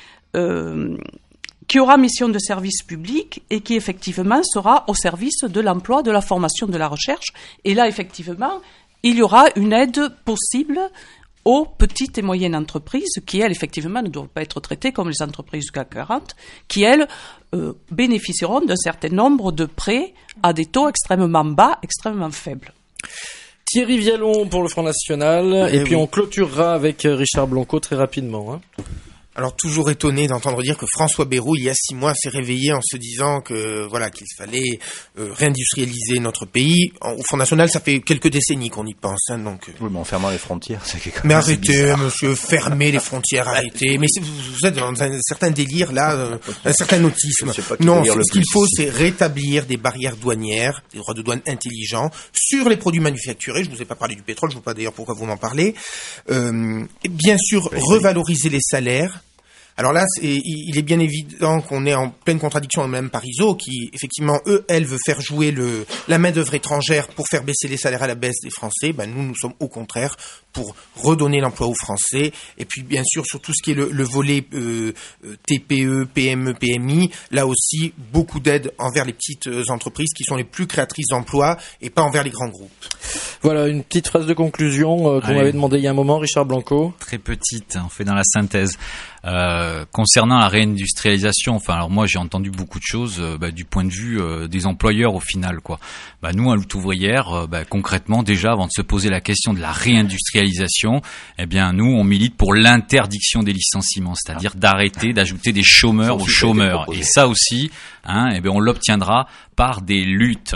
euh, qui aura mission de service public et qui effectivement sera au service de l'emploi, de la formation, de la recherche. Et là, effectivement, il y aura une aide possible aux petites et moyennes entreprises qui, elles, effectivement, ne doivent pas être traitées comme les entreprises du C A C quarante, qui, elles, euh, bénéficieront d'un certain nombre de prêts à des taux extrêmement bas, extrêmement faibles. Thierry Vialon pour le Front National, et, Eh puis oui. on clôturera avec Richard Blanco très rapidement. Hein. Alors toujours étonné d'entendre dire que François Bayrou, il y a six mois, s'est réveillé en se disant que voilà qu'il fallait euh, réindustrialiser notre pays. En, au Front National, ça fait quelques décennies qu'on y pense. Hein, donc. Euh... Oui, mais en fermant les frontières, c'est quelque chose. Mais arrêtez, monsieur, fermez les frontières, arrêtez. Mais c'est, vous êtes dans un certain délire là, euh, un certain autisme. Non, ce, ce qu'il faut, c'est rétablir des barrières douanières, des droits de douane intelligents sur les produits manufacturés. Je vous ai pas parlé du pétrole, je ne sais pas d'ailleurs pourquoi vous m'en parlez. Euh, et bien sûr, revaloriser les salaires. Alors là, c'est, il est bien évident qu'on est en pleine contradiction même par I S O, qui effectivement, eux, elle veut faire jouer le, la main d'œuvre étrangère pour faire baisser les salaires à la baisse des Français. Ben nous, nous sommes au contraire pour redonner l'emploi aux Français. Et puis bien sûr, sur tout ce qui est le, le volet euh, T P E, P M E, P M I, là aussi, beaucoup d'aide envers les petites entreprises qui sont les plus créatrices d'emplois et pas envers les grands groupes. Voilà, une petite phrase de conclusion euh, qu'on Allez. m'avait demandé il y a un moment, Richard Blanco. Très petite, on fait dans la synthèse. Euh, concernant la réindustrialisation, enfin alors moi j'ai entendu beaucoup de choses euh, bah, du point de vue euh, des employeurs au final quoi. Bah, nous à Lutte ouvrière, euh, bah, concrètement déjà avant de se poser la question de la réindustrialisation, eh bien nous on milite pour l'interdiction des licenciements, c'est-à-dire d'arrêter d'ajouter des chômeurs aux chômeurs. Et ça aussi, hein, eh bien on l'obtiendra par des luttes.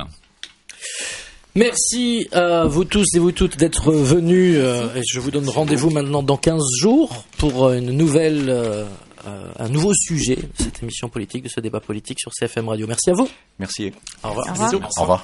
Merci à vous tous et vous toutes d'être venus. Euh, et je vous donne rendez-vous maintenant dans quinze jours pour une nouvelle, euh, euh, un nouveau sujet de cette émission politique, de ce débat politique sur C F M Radio. Merci à vous. Merci. Au revoir. Au revoir. Bisous. Au revoir.